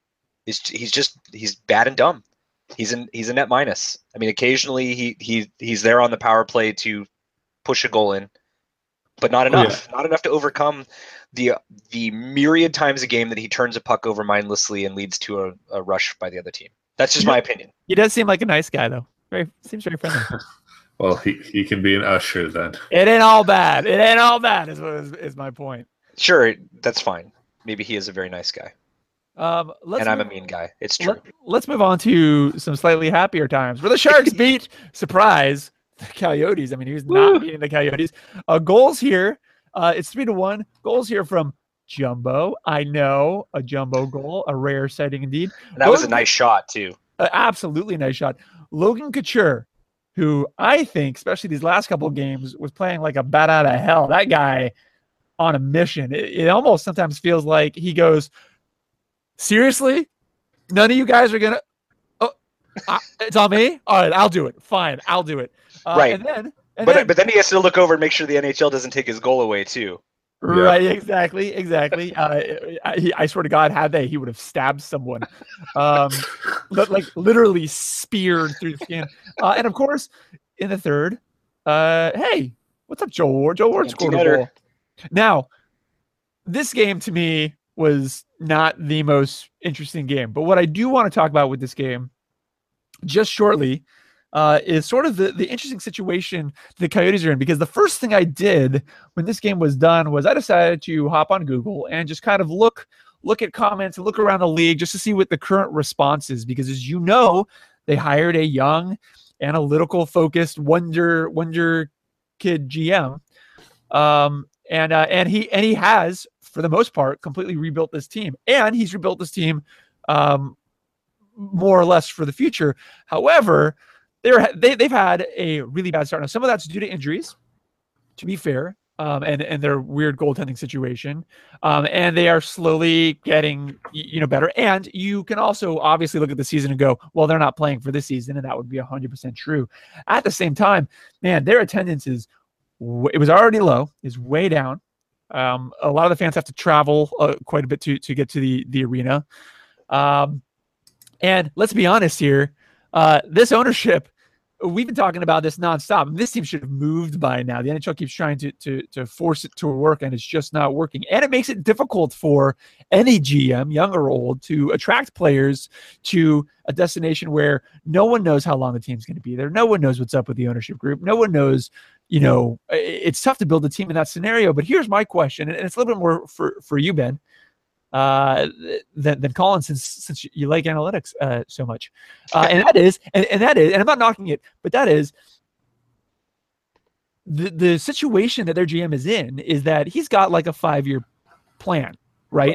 bad and dumb. He's a net minus. I mean, occasionally he's there on the power play to push a goal in, but not enough. Not enough to overcome the myriad times a game that he turns a puck over mindlessly and leads to a rush by the other team. That's just my opinion. He does seem like a nice guy, though. Seems very friendly. Well, he can be an usher then. It ain't all bad. It ain't all bad is my point. Sure, that's fine. Maybe he is a very nice guy. And I'm a mean guy. It's true. Let's move on to some slightly happier times where the Sharks beat, surprise, the Coyotes. I mean, he was not beating the Coyotes. Goals here. It's 3-1. Goals here from Jumbo. I know, a Jumbo goal, a rare sighting indeed. And that was a nice shot too. Absolutely nice shot. Logan Couture, who I think, especially these last couple of games, was playing like a bat out of hell. That guy on a mission. It almost sometimes feels like he goes, seriously? None of you guys are going to it's on me? All right, I'll do it. Fine, I'll do it. Right. But then he has to look over and make sure the NHL doesn't take his goal away too. Right, exactly. I swear to God, had he would have stabbed someone, but like literally speared through the skin. And of course, in the third, hey, what's up, Joel Ward? Joel Ward scored a goal. Now, this game to me was not the most interesting game, but what I do want to talk about with this game, just shortly, is sort of the interesting situation the Coyotes are in, because the first thing I did when this game was done was I decided to hop on Google and just kind of look at comments and look around the league just to see what the current response is, because as you know, they hired a young, analytical focused wonder kid GM. And he has, for the most part, completely rebuilt this team, and he's rebuilt this team more or less for the future. However, they've had a really bad start. Now, some of that's due to injuries, to be fair, and their weird goaltending situation. And they are slowly getting, better. And you can also obviously look at the season and go, well, they're not playing for this season, and that would be 100% true. At the same time, man, their attendance it was already low, is way down. A lot of the fans have to travel quite a bit to get to the arena. And let's be honest here, this ownership, we've been talking about this nonstop. This team should have moved by now. The NHL keeps trying to force it to work, and it's just not working. And it makes it difficult for any GM, young or old, to attract players to a destination where no one knows how long the team's going to be there. No one knows what's up with the ownership group. No one knows, it's tough to build a team in that scenario. But here's my question, and it's a little bit more for you, Ben, than Colin, since you like analytics so much, and that is, and I'm not knocking it, but that is the situation that their GM is in, is that he's got like a 5-year plan, right?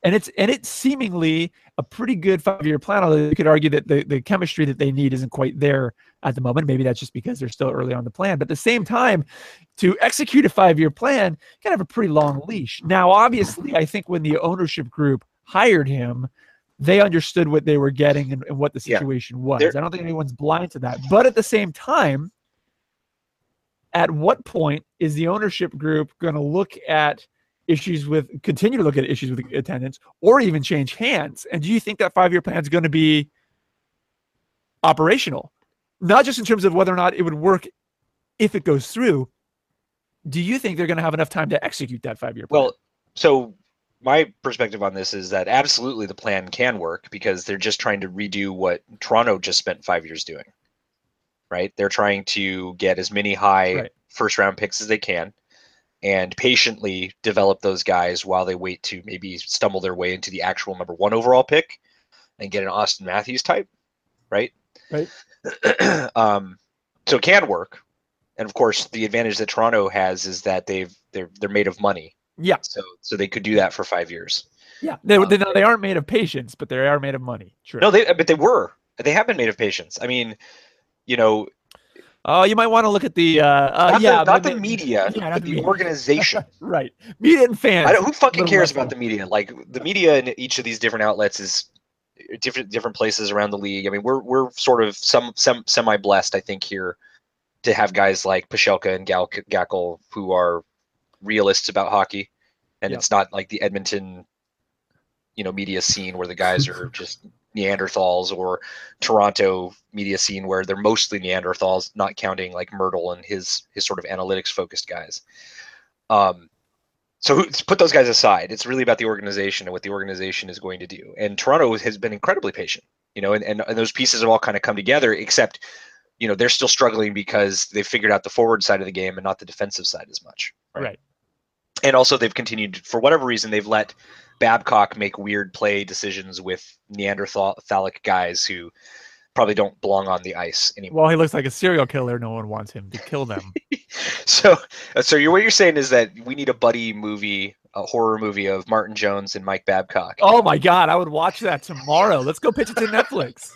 And it's seemingly a pretty good 5-year plan, although you could argue that the chemistry that they need isn't quite there at the moment. Maybe that's just because they're still early on the plan. But at the same time, to execute a 5-year plan, you gotta have a pretty long leash. Now, obviously, I think when the ownership group hired him, they understood what they were getting and what the situation was. I don't think anyone's blind to that. But at the same time, at what point is the ownership group going to continue to look at issues with attendance, or even change hands? And do you think that 5-year plan is going to be operational? Not just in terms of whether or not it would work if it goes through. Do you think they're going to have enough time to execute that 5-year plan? Well, so my perspective on this is that absolutely the plan can work, because they're just trying to redo what Toronto just spent 5 years doing, right? They're trying to get as many high first round picks as they can and patiently develop those guys while they wait to maybe stumble their way into the actual number 1 overall pick and get an Austin Matthews type, right? Right. So it can work. And of course, the advantage that Toronto has is that they're made of money. Yeah. So they could do that for 5 years. Yeah. They aren't made of patience, but they are made of money. True. No, they have been made of patience. I mean, you know. Oh, you might want to look at the not the media, but the organization. Right. Media and fans. Who fucking cares about the media? Like, the media in each of these different outlets is different places around the league. I mean, we're sort of semi blessed, I think, here to have guys like Pashelka and Gackle who are realists about hockey, and it's not like the Edmonton, media scene where the guys are just Neanderthals, or Toronto media scene where they're mostly Neanderthals, not counting like Myrtle and his sort of analytics focused guys. So put those guys aside. It's really about the organization and what the organization is going to do. And Toronto has been incredibly patient, and those pieces have all kind of come together, except, they're still struggling because they've figured out the forward side of the game and not the defensive side as much. Right. And also they've continued, for whatever reason, they've let Babcock make weird play decisions with Neanderthalic guys who probably don't belong on the ice anymore. Well, he looks like a serial killer. No one wants him to kill them. So what you're saying is that we need a buddy movie, a horror movie of Martin Jones and Mike Babcock. Oh my God, I would watch that tomorrow. Let's go pitch it to Netflix.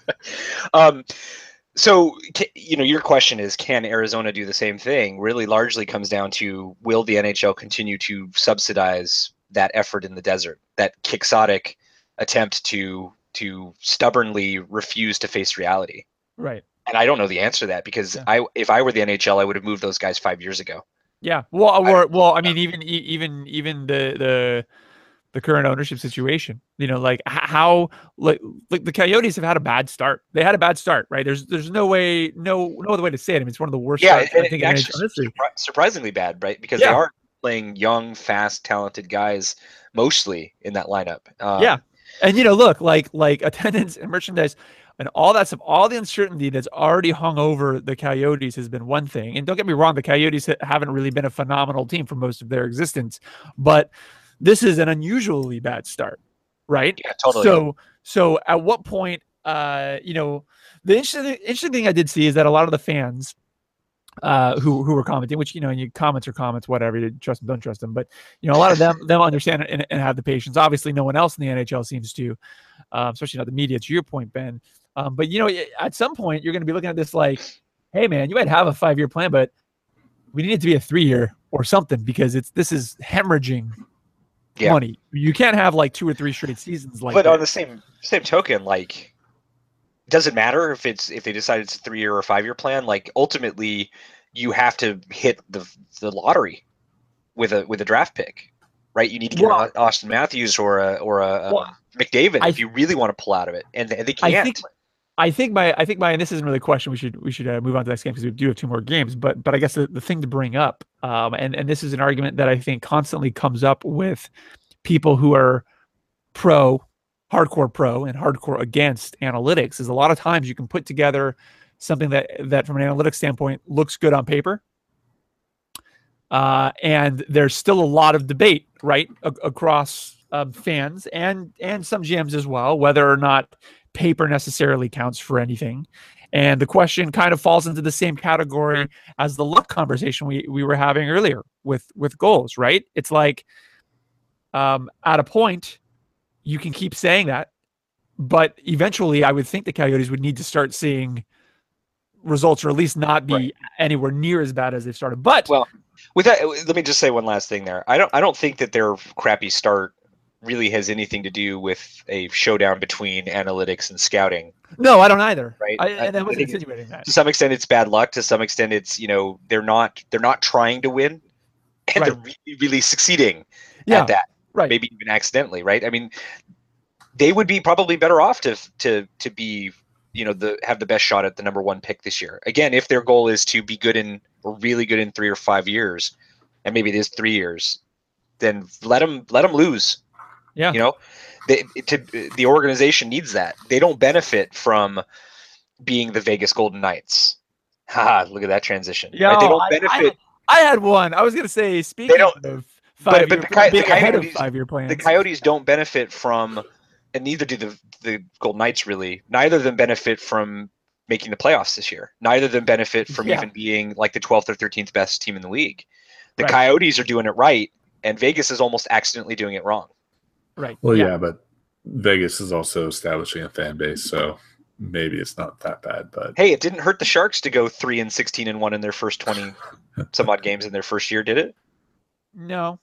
So, your question is, can Arizona do the same thing? Really largely comes down to, will the NHL continue to subsidize that effort in the desert, that quixotic attempt to stubbornly refuse to face reality? Right. And I don't know the answer to that, because if I were the NHL, I would have moved those guys 5 years ago. Yeah. Well, I mean, even the current ownership situation, how the Coyotes have had a bad start. They had a bad start, right? There's no other way to say it. I mean, it's one of the worst starts, I think, in NHL history. Surprisingly bad, right? Because they are playing young, fast, talented guys mostly in that lineup. And look, like attendance and merchandise and all that stuff, all the uncertainty that's already hung over the Coyotes has been one thing. And don't get me wrong, the Coyotes haven't really been a phenomenal team for most of their existence, but this is an unusually bad start, right? Yeah, totally. So at what point, the interesting thing I did see is that a lot of the fans who were commenting, which, your comments are comments, whatever, you trust them, don't trust them. But, a lot of them understand and have the patience. Obviously, no one else in the NHL seems to, especially not the media, to your point, Ben. But, at some point, you're going to be looking at this like, hey, man, you might have a 5-year plan, but we need it to be a 3-year or something, because this is hemorrhaging money. You can't have like 2 or 3 straight seasons like that. But on the same token, like, does it matter if they decide it's a 3-year or 5-year plan? Like, ultimately, you have to hit the lottery with a draft pick, right? You need to get Austin Matthews or a McDavid if you really want to pull out of it, and they can't. I think my and this isn't really a question. We should move on to the next game, because we do have 2 more games. But I guess the thing to bring up, and this is an argument that I think constantly comes up with people who are hardcore pro and hardcore against analytics, is a lot of times you can put together something that from an analytics standpoint looks good on paper, and there's still a lot of debate, right, across fans and some GMs as well, whether or not paper necessarily counts for anything. And the question kind of falls into the same category as the luck conversation we were having earlier with goals, right? It's like, at a point, you can keep saying that, but eventually I would think the Coyotes would need to start seeing results, or at least not be anywhere near as bad as they've started. But well, with that, let me just say one last thing there. I don't think that their crappy start really has anything to do with a showdown between analytics and scouting. No, I don't either. Right. And I wasn't insinuating that. To some extent, it's bad luck. To some extent, it's they're not trying to win, and they're really, really succeeding at that. Right. Maybe even accidentally. Right. I mean, they would be probably better off to be have the best shot at the number 1 pick this year. Again, if their goal is to be good or really good in 3 or 5 years, and maybe it is 3 years, then let them lose. Yeah. The organization needs that. They don't benefit from being the Vegas Golden Knights. Look at that transition. Yeah, right? They don't benefit. I had one. I was going to say, speaking of but the Coyotes, 5-year plans. The Coyotes don't benefit from, and neither do the Golden Knights really. Neither of them benefit from making the playoffs this year. Neither of them benefit from even being like the 12th or 13th best team in the league. The Coyotes are doing it right, and Vegas is almost accidentally doing it wrong. Right. Well, yeah, but Vegas is also establishing a fan base, so maybe it's not that bad. But hey, it didn't hurt the Sharks to go 3-16-1 in their first 20 some odd games in their first year, did it? No.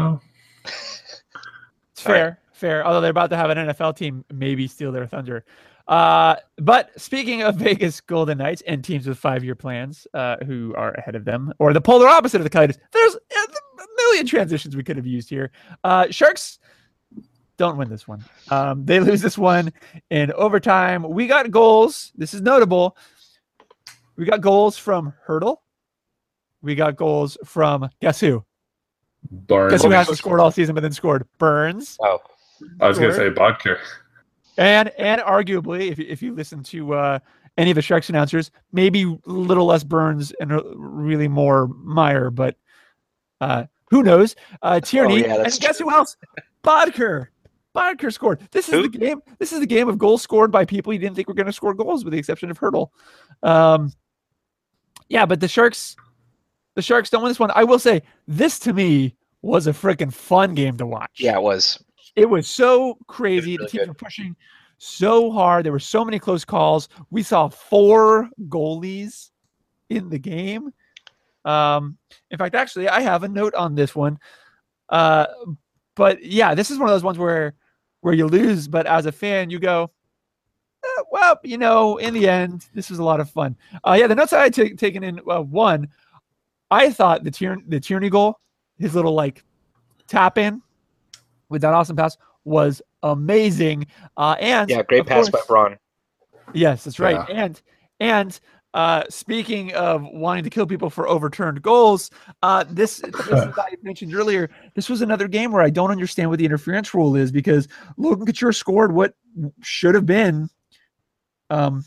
It's fair. Although they're about to have an NFL team maybe steal their thunder. But speaking of Vegas Golden Knights and teams with 5-year plans who are ahead of them, or the polar opposite of the Coyotes, there's a million transitions we could have used here. Sharks don't win this one. They lose this one in overtime. We got goals. This is notable. We got goals from Hertl. We got goals from, guess who? Burns. Guess who hasn't scored all season but then scored? Burns. Oh, I was going to say Bodker. And arguably, if you listen to any of the Sharks announcers, maybe a little less Burns and really more Meyer, but who knows? Tierney. And guess who else? Bodker. Bodker scored. This is the game. This is the game of goals scored by people you didn't think were going to score goals, with the exception of Hertl. But the Sharks don't win this one. I will say this, to me, was a freaking fun game to watch. Yeah, it was. It was so crazy. The teams were pushing so hard. There were so many close calls. We saw 4 goalies in the game. In fact, actually, I have a note on this one. But yeah, this is one of those ones where you lose, but as a fan, you go, in the end, this was a lot of fun. The notes I had taken in, one, I thought the Tierney goal, his little tap in with that awesome pass, was amazing. Great pass by Braun. Yes, that's right. Yeah. And speaking of wanting to kill people for overturned goals, this as I mentioned earlier, this was another game where I don't understand what the interference rule is, because Logan Couture scored what should have been a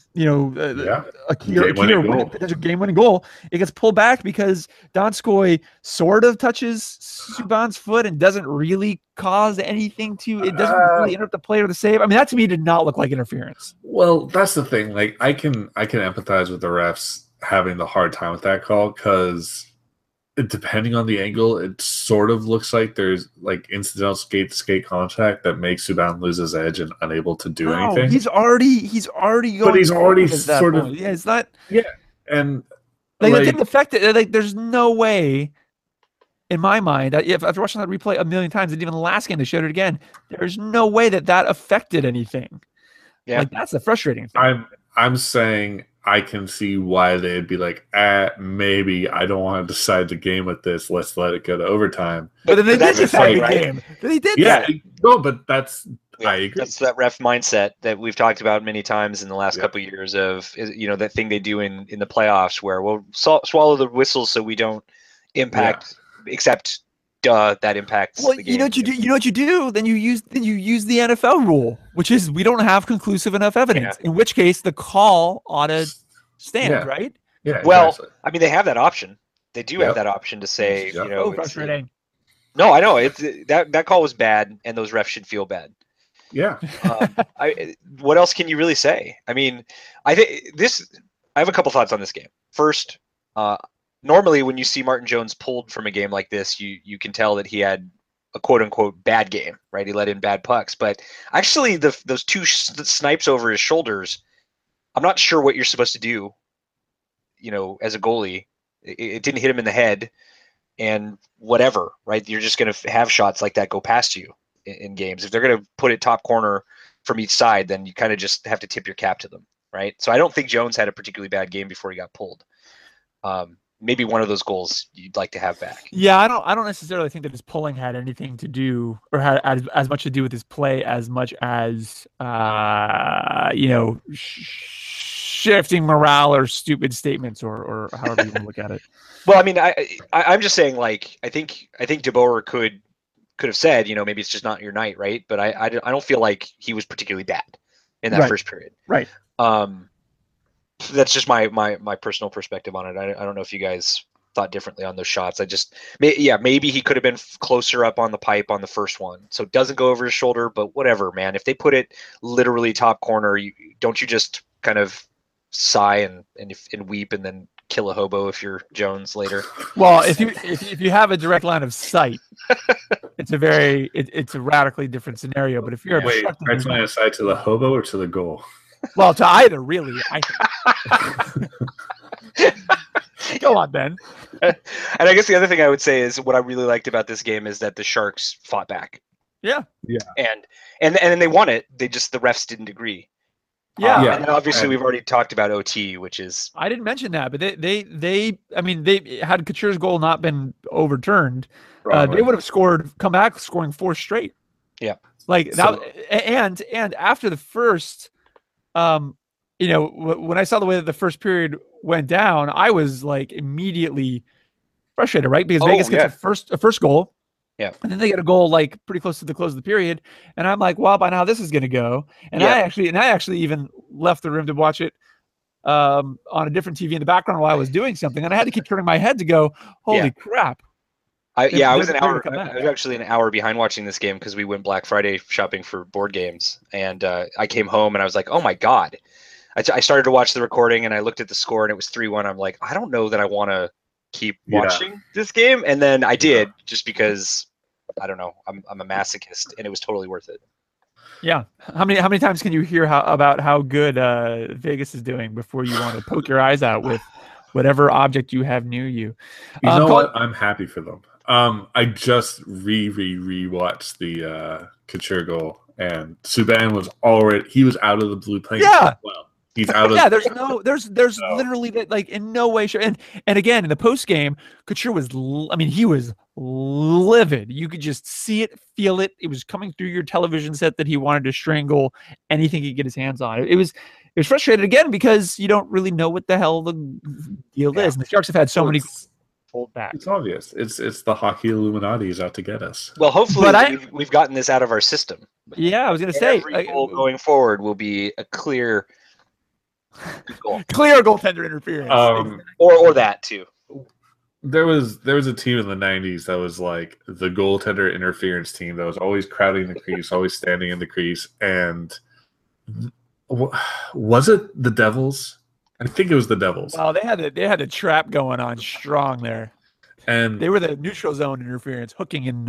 potential game-winning goal. It gets pulled back because Donskoy sort of touches Subban's foot and doesn't really cause anything to. It doesn't really interrupt the play or the save. I mean, that to me did not look like interference. Well, that's the thing. I can empathize with the refs having the hard time with that call, because depending on the angle, it sort of looks like there's incidental skate-to-skate contact that makes Subban lose his edge and unable to do anything. He's already going. But he's already sort of. Yeah, it's not. Yeah, and it didn't affect it. There's no way, in my mind, that after watching that replay a million times, and even the last game they showed it again, there's no way that affected anything. Yeah, that's the frustrating thing. I'm saying I can see why they'd be like, maybe I don't want to decide the game with this. Let's let it go to overtime. But then they did decide the game. They did. Yeah, no, but that's. I agree. That's that ref mindset that we've talked about many times in the last couple of years of, that thing they do in the playoffs where we'll swallow the whistles so we don't impact, except that impacts the game. You know what you do? Then you use the NFL rule, which is we don't have conclusive enough evidence. Yeah. In which case the call ought to stand, right? Yeah. Well, exactly. I mean, they have that option. They do have that option to say, frustrating. No, I know that call was bad, and those refs should feel bad. Yeah. What else can you really say? I mean, I have a couple thoughts on this game. First, normally when you see Martin Jones pulled from a game like this, you can tell that he had a quote unquote bad game, right? He let in bad pucks, but actually those two snipes over his shoulders, I'm not sure what you're supposed to do, as a goalie. It didn't hit him in the head and whatever, right? You're just going to have shots like that go past you in games. If they're going to put it top corner from each side, then you kind of just have to tip your cap to them, right? So I don't think Jones had a particularly bad game before he got pulled. Maybe one of those goals you'd like to have back. Yeah, I don't necessarily think that his pulling had anything to do, or had as much to do with his play as much as shifting morale or stupid statements or however you want to look at it. Well, I mean, I'm just saying, like, I think DeBoer could have said, maybe it's just not your night, right? But I don't feel like he was particularly bad in that first period. Right. That's just my personal perspective on it. I don't know if you guys thought differently on those shots. Maybe he could have been closer up on the pipe on the first one, so it doesn't go over his shoulder. But whatever, man. If they put it literally top corner, don't you just kind of sigh and weep and then kill a hobo if you're Jones later? Well, if you have a direct line of sight, it's a radically different scenario. But if you're direct line of sight to the hobo or to the goal? Well, to either, really. I think. Go on, Ben. And I guess the other thing I would say is what I really liked about this game is that the Sharks fought back. Yeah. And then they won it. The refs didn't agree. Yeah. And obviously we've already talked about OT, which is. I didn't mention that, but they had Couture's goal not been overturned, they would have come back scoring 4 straight. Yeah. Like that, and after the first. When I saw the way that the first period went down, I was like immediately frustrated, right? Because Vegas gets a first goal. Yeah. And then they get a goal like pretty close to the close of the period. And I'm like, well, by now this is going to go. And I actually even left the room to watch it on a different TV in the background while I was doing something. And I had to keep turning my head to go, holy crap. I was actually an hour behind watching this game because we went Black Friday shopping for board games, and I came home and I was like, "Oh my god!" I started to watch the recording and I looked at the score and it was 3-1. I'm like, I don't know that I want to keep watching this game, and then I did just because I don't know. I'm a masochist, and it was totally worth it. Yeah. How many times can you hear about how good Vegas is doing before you want to poke your eyes out with whatever object you have near you? You know what? I'm happy for them. I just rewatched the Couture goal, and Subban was out of the blue plane. Yeah. Well, he's out of. Yeah, there's literally that, like, in no way sure. And again, in the post game, Couture was, he was livid. You could just see it, feel it. It was coming through your television set that he wanted to strangle anything he could get his hands on. It was frustrated again because you don't really know what the hell the deal is. And the Sharks have had so many. Back. It's obvious. It's the hockey Illuminati is out to get us. Well, hopefully we've gotten this out of our system. Yeah, I was going to say every goal going forward will be a clear goal. Clear goaltender interference. Or that too. There was a team in the 90s that was like the goaltender interference team that was always crowding the crease, always standing in the crease. And was it the Devils? I think it was the Devils. Well, they had the trap going on strong there, and they were the neutral zone interference, hooking in.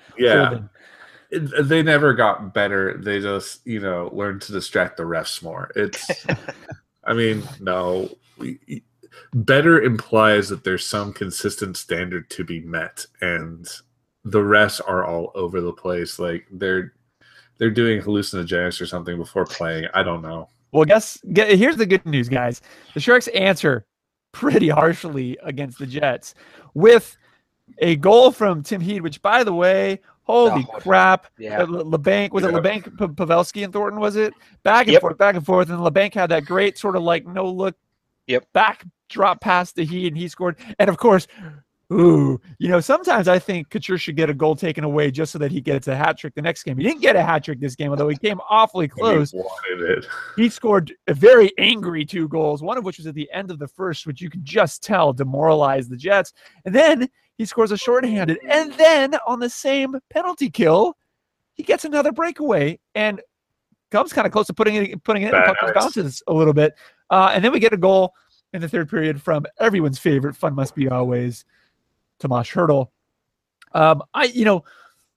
They never got better. They just learned to distract the refs more. It's, no, better implies that there's some consistent standard to be met, and the refs are all over the place. Like they're doing hallucinogenics or something before playing. I don't know. Well, here's the good news, guys. The Sharks answer pretty harshly against the Jets with a goal from Tim Heed, which, by the way, holy crap. Yeah. LeBanc, was it LeBanc, Pavelski, and Thornton, was it? Back and forth. And LeBanc had that great sort of like no-look back drop pass to Heed, and he scored. And, of course, sometimes I think Couture should get a goal taken away just so that he gets a hat trick the next game. He didn't get a hat trick this game, although he came awfully close. He wanted it. He scored a very angry 2 goals, one of which was at the end of the first, which you could just tell demoralized the Jets. And then he scores a shorthanded. And then on the same penalty kill, he gets another breakaway and comes kind of close to putting it in. The puck bounces a little bit. And then we get a goal in the third period from everyone's favorite, fun must be always, Tomas Hertl. Look,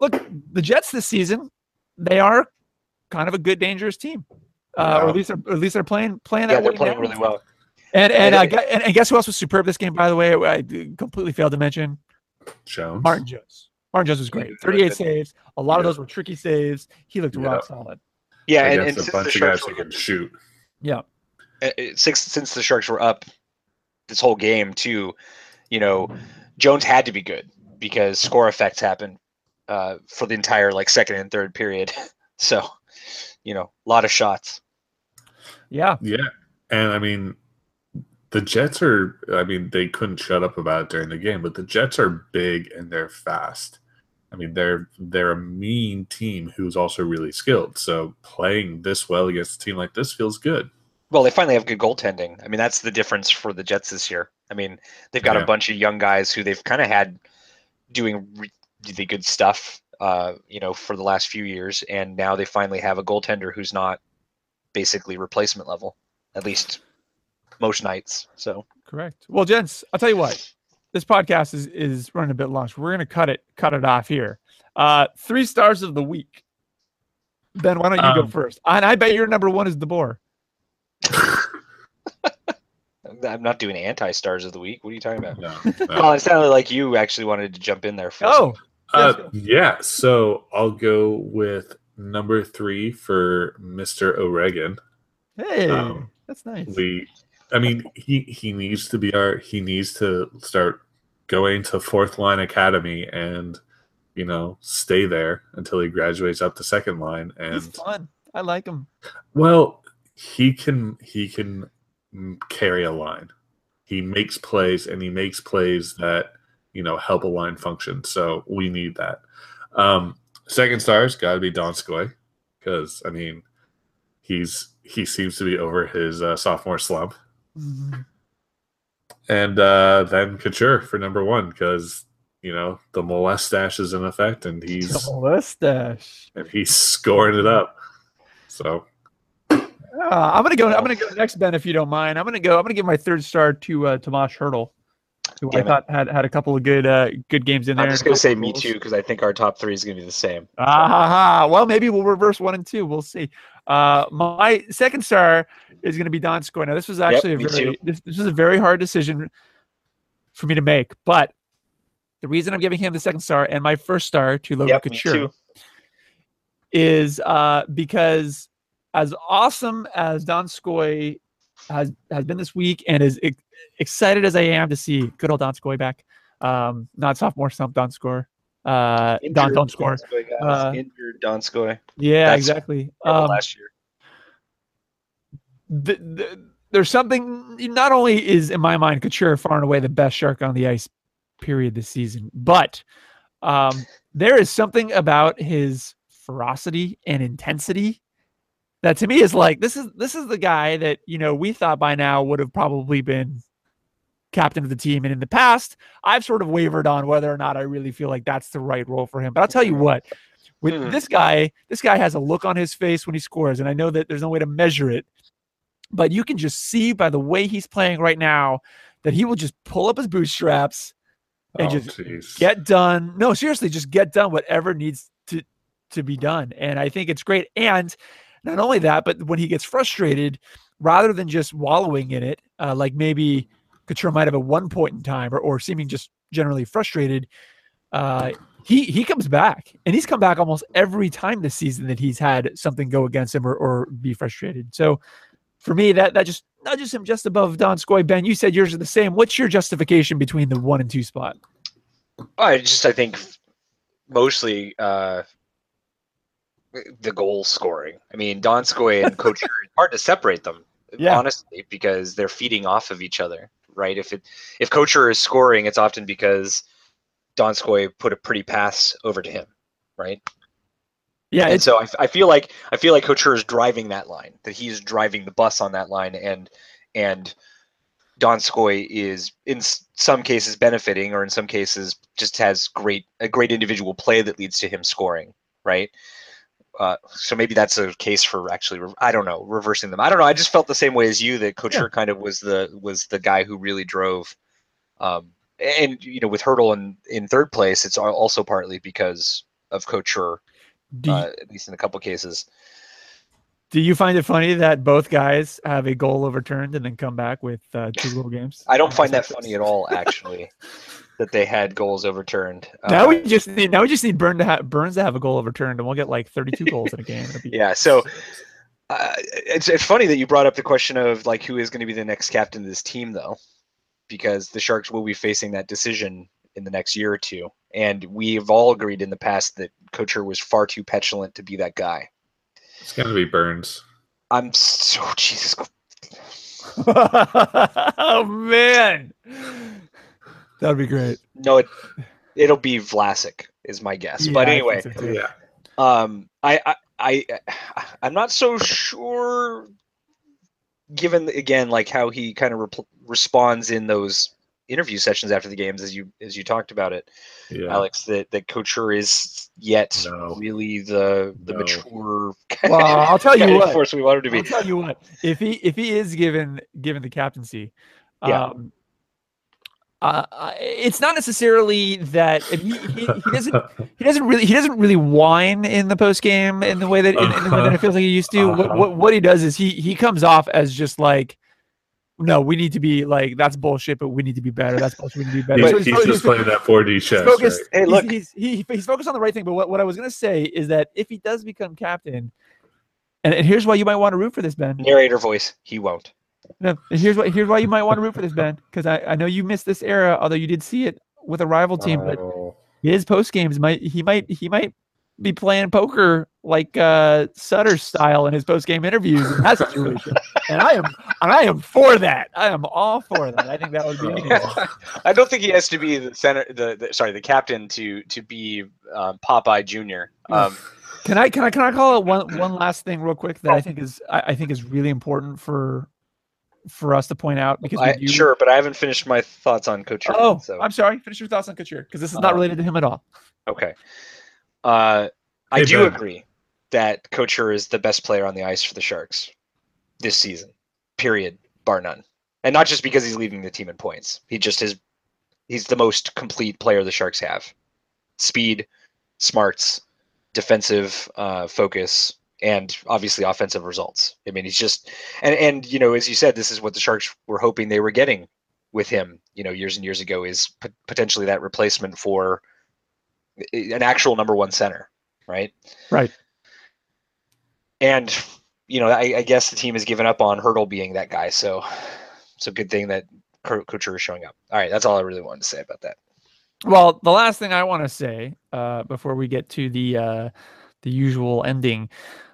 look, the Jets this season, they are kind of a good, dangerous team, or at least they're playing that way. They're playing really well. And guess who else was superb this game? By the way, I completely failed to mention Martin Jones. Martin Jones was great. 38 saves. A lot of those were tricky saves. He looked rock solid. Yeah, and a bunch of guys who can shoot. Yeah. Since the Sharks were up this whole game too, Jones had to be good because score effects happened for the entire second and third period. So, a lot of shots. Yeah. Yeah. And I mean, the Jets they couldn't shut up about it during the game, but the Jets are big and they're fast. I mean, they're a mean team who's also really skilled. So playing this well against a team like this feels good. Well, they finally have good goaltending. I mean, that's the difference for the Jets this year. I mean, they've got a bunch of young guys who they've kind of had doing really good stuff, for the last few years, and now they finally have a goaltender who's not basically replacement level, at least most nights. So correct. Well, gents, I'll tell you what. This podcast is running a bit long. So we're gonna cut it off here. 3 stars of the week. Ben, why don't you go first? And I bet your number 1 is DeBoer. I'm not doing anti-stars of the week. What are you talking about? No. Well, it sounded like you actually wanted to jump in there first. Oh, yeah. So I'll go with number 3 for Mr. O'Regan. Hey, that's nice. He needs to start going to 4th line academy and stay there until he graduates up to 2nd line. And he's fun. I like him. Well, he can carry a line. He makes plays, and he makes plays that help a line function. So we need that. 2nd star's got to be Donskoy, because he seems to be over his sophomore slump. Mm-hmm. And then Couture for number 1, because the molestache is in effect, and he's scoring it up. So I'm gonna go next, Ben, if you don't mind. I'm gonna give my 3rd star to Tomas Hertl, who I thought had a couple of good games in there. I'm just gonna say me too, because I think our top 3 is gonna be the same. Well, maybe we'll reverse 1 and 2. We'll see. My 2nd star is going to be Donskoy. Now, this was actually this was a very hard decision for me to make, but the reason I'm giving him the 2nd star and my 1st star to Logan Couture is because as awesome as Donskoy has been this week, and as excited as I am to see good old Donskoy back, not sophomore slump Donskoy. Don't score. Injured Donskoy. Yeah, that's exactly. Last year. There's something. Not only is, in my mind, Couture far and away the best Shark on the ice, period, this season, but there is something about his ferocity and intensity that to me is like this is the guy that we thought by now would have probably been captain of the team, and in the past I've sort of wavered on whether or not I really feel like that's the right role for him. But I'll tell you what, with this guy has a look on his face when he scores, and I know that there's no way to measure it, but you can just see by the way he's playing right now that he will just pull up his bootstraps and get done. No, seriously, just get done whatever needs to be done. And I think it's great. And not only that, but when he gets frustrated, rather than just wallowing in it, like maybe Couture might have at one point in time, or seeming just generally frustrated, he comes back, and he's come back almost every time this season that he's had something go against him or be frustrated. So for me, that just nudges him just above Donskoy. Ben, you said yours are the same. What's your justification between the 1 and 2 spot? I think mostly the goal scoring. I mean, Donskoy and Couture, it's hard to separate them, honestly, because they're feeding off of each other, right? If Couture is scoring, it's often because Donskoy put a pretty pass over to him, right? Yeah, and so I feel like Couture is driving that line, that he's driving the bus on that line, and Donskoy is in some cases benefiting, or in some cases just has a great individual play that leads to him scoring, right? So maybe that's a case for actually, I don't know, reversing them. I don't know. I just felt the same way as you, that Couture kind of was the guy who really drove. And with Hertl in 3rd place, it's also partly because of Couture, at least in a couple cases. Do you find it funny that both guys have a goal overturned and then come back with 2 goal games? I don't find that funny at all, actually, that they had goals overturned. Now we just need Burns to have a goal overturned, and we'll get like 32 goals in a game. Yeah, so it's funny that you brought up the question of like who is going to be the next captain of this team, though, because the Sharks will be facing that decision in the next year or two, and we've all agreed in the past that Couture was far too petulant to be that guy. It's going to be Burns. I'm so Jesus. Oh man, that'd be great. No, it'll be Vlasic is my guess. Yeah, but anyway, Yeah. I'm not so sure. Given again, like how he kind of responds in those interview sessions after the games, as you talked about it, Alex, that Couture is yet really the mature. Well, I'll tell you what. Force we want him to be. I'll tell you what. If he is given the captaincy, it's not necessarily that he doesn't really whine in the post game in the way that in the way that it feels like he used to. What he does is he comes off as just like, no, we need to be like, that's bullshit, but we need to be better. That's bullshit. We need to be better. So he's just playing that 4D chess. Focused, right? Hey, look, he's focused on the right thing. But what I was gonna say is that if he does become captain, and here's why you might want to root for this, Ben. Narrator voice. He won't. No, here's why you might want to root for this, Ben, because I know you missed this era, although you did see it with a rival team. But his post games might be playing poker like Sutter style in his post game interviews in that situation. and I am for that. I am all for that. I think that would be amazing. I don't think he has to be the captain to be Popeye Jr. Can I call it one last thing real quick that I think is really important for us to point out, because sure, but I haven't finished my thoughts on Couture. Oh, so. I'm sorry. Finish your thoughts on Couture, because this is not related to him at all. Okay. I do agree that Couture is the best player on the ice for the Sharks this season, period, bar none. And not just because he's leading the team in points. He's the most complete player the Sharks have. Speed, smarts, defensive focus, and obviously offensive results. I mean, he's just and as you said, this is what the Sharks were hoping they were getting with him, years and years ago, is potentially that replacement for an actual number one center, right? Right. And I guess the team has given up on Hertl being that guy, so it's a good thing that Couture is showing up. All right, that's all I really wanted to say about that. Well, the last thing I want to say before we get to the usual ending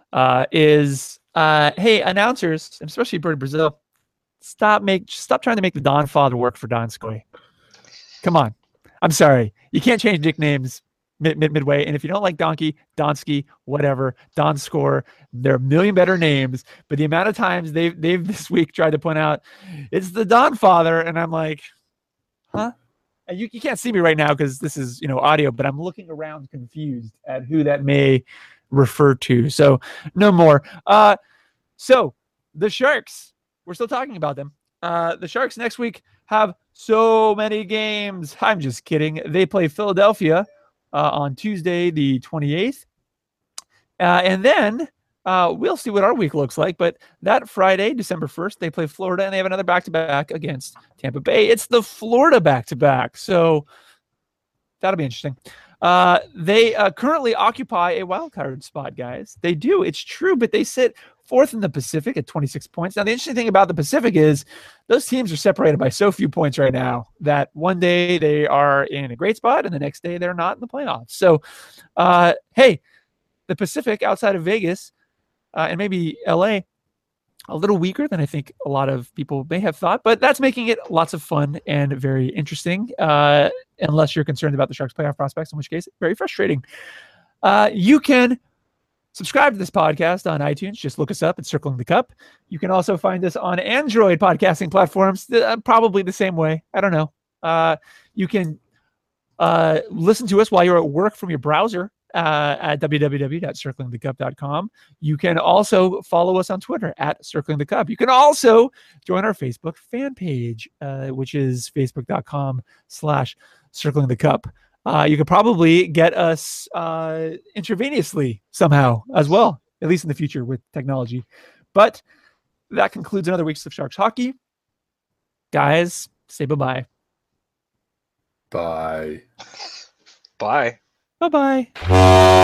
is, hey, announcers, especially Bird Brazil, stop trying to make the Don father work for Donskoy. Come on. I'm sorry. You can't change nicknames midway. And if you don't like Donkey, Donsky, whatever, Donskor, there are a million better names. But the amount of times they've this week tried to point out it's the Don father, and I'm like, huh? And you can't see me right now because this is audio, but I'm looking around confused at who that may refer to. So no more. So the Sharks, we're still talking about them. The Sharks next week have so many games. I'm just kidding. They play Philadelphia on Tuesday, the 28th. And then we'll see what our week looks like. But that Friday, December 1st, they play Florida, and they have another back-to-back against Tampa Bay. It's the Florida back-to-back. So that'll be interesting. They currently occupy a wild card spot, guys. They do. It's true, but they sit fourth in the Pacific at 26 points. Now, the interesting thing about the Pacific is those teams are separated by so few points right now that one day they are in a great spot and the next day they're not in the playoffs. So, hey, the Pacific outside of Vegas and maybe LA, a little weaker than I think a lot of people may have thought, but that's making it lots of fun and very interesting, unless you're concerned about the Sharks' playoff prospects, in which case, very frustrating. You can subscribe to this podcast on iTunes. Just look us up at Circling the Cup. You can also find us on Android podcasting platforms, probably the same way. I don't know. You can listen to us while you're at work from your browser at www.circlingthecup.com. You can also follow us on Twitter at Circling the Cup. You can also join our Facebook fan page, which is facebook.com/Circling the Cup. You could probably get us intravenously somehow as well, at least in the future with technology. But that concludes another week of Sharks Hockey. Guys, say bye-bye. Bye. Bye. Bye-bye.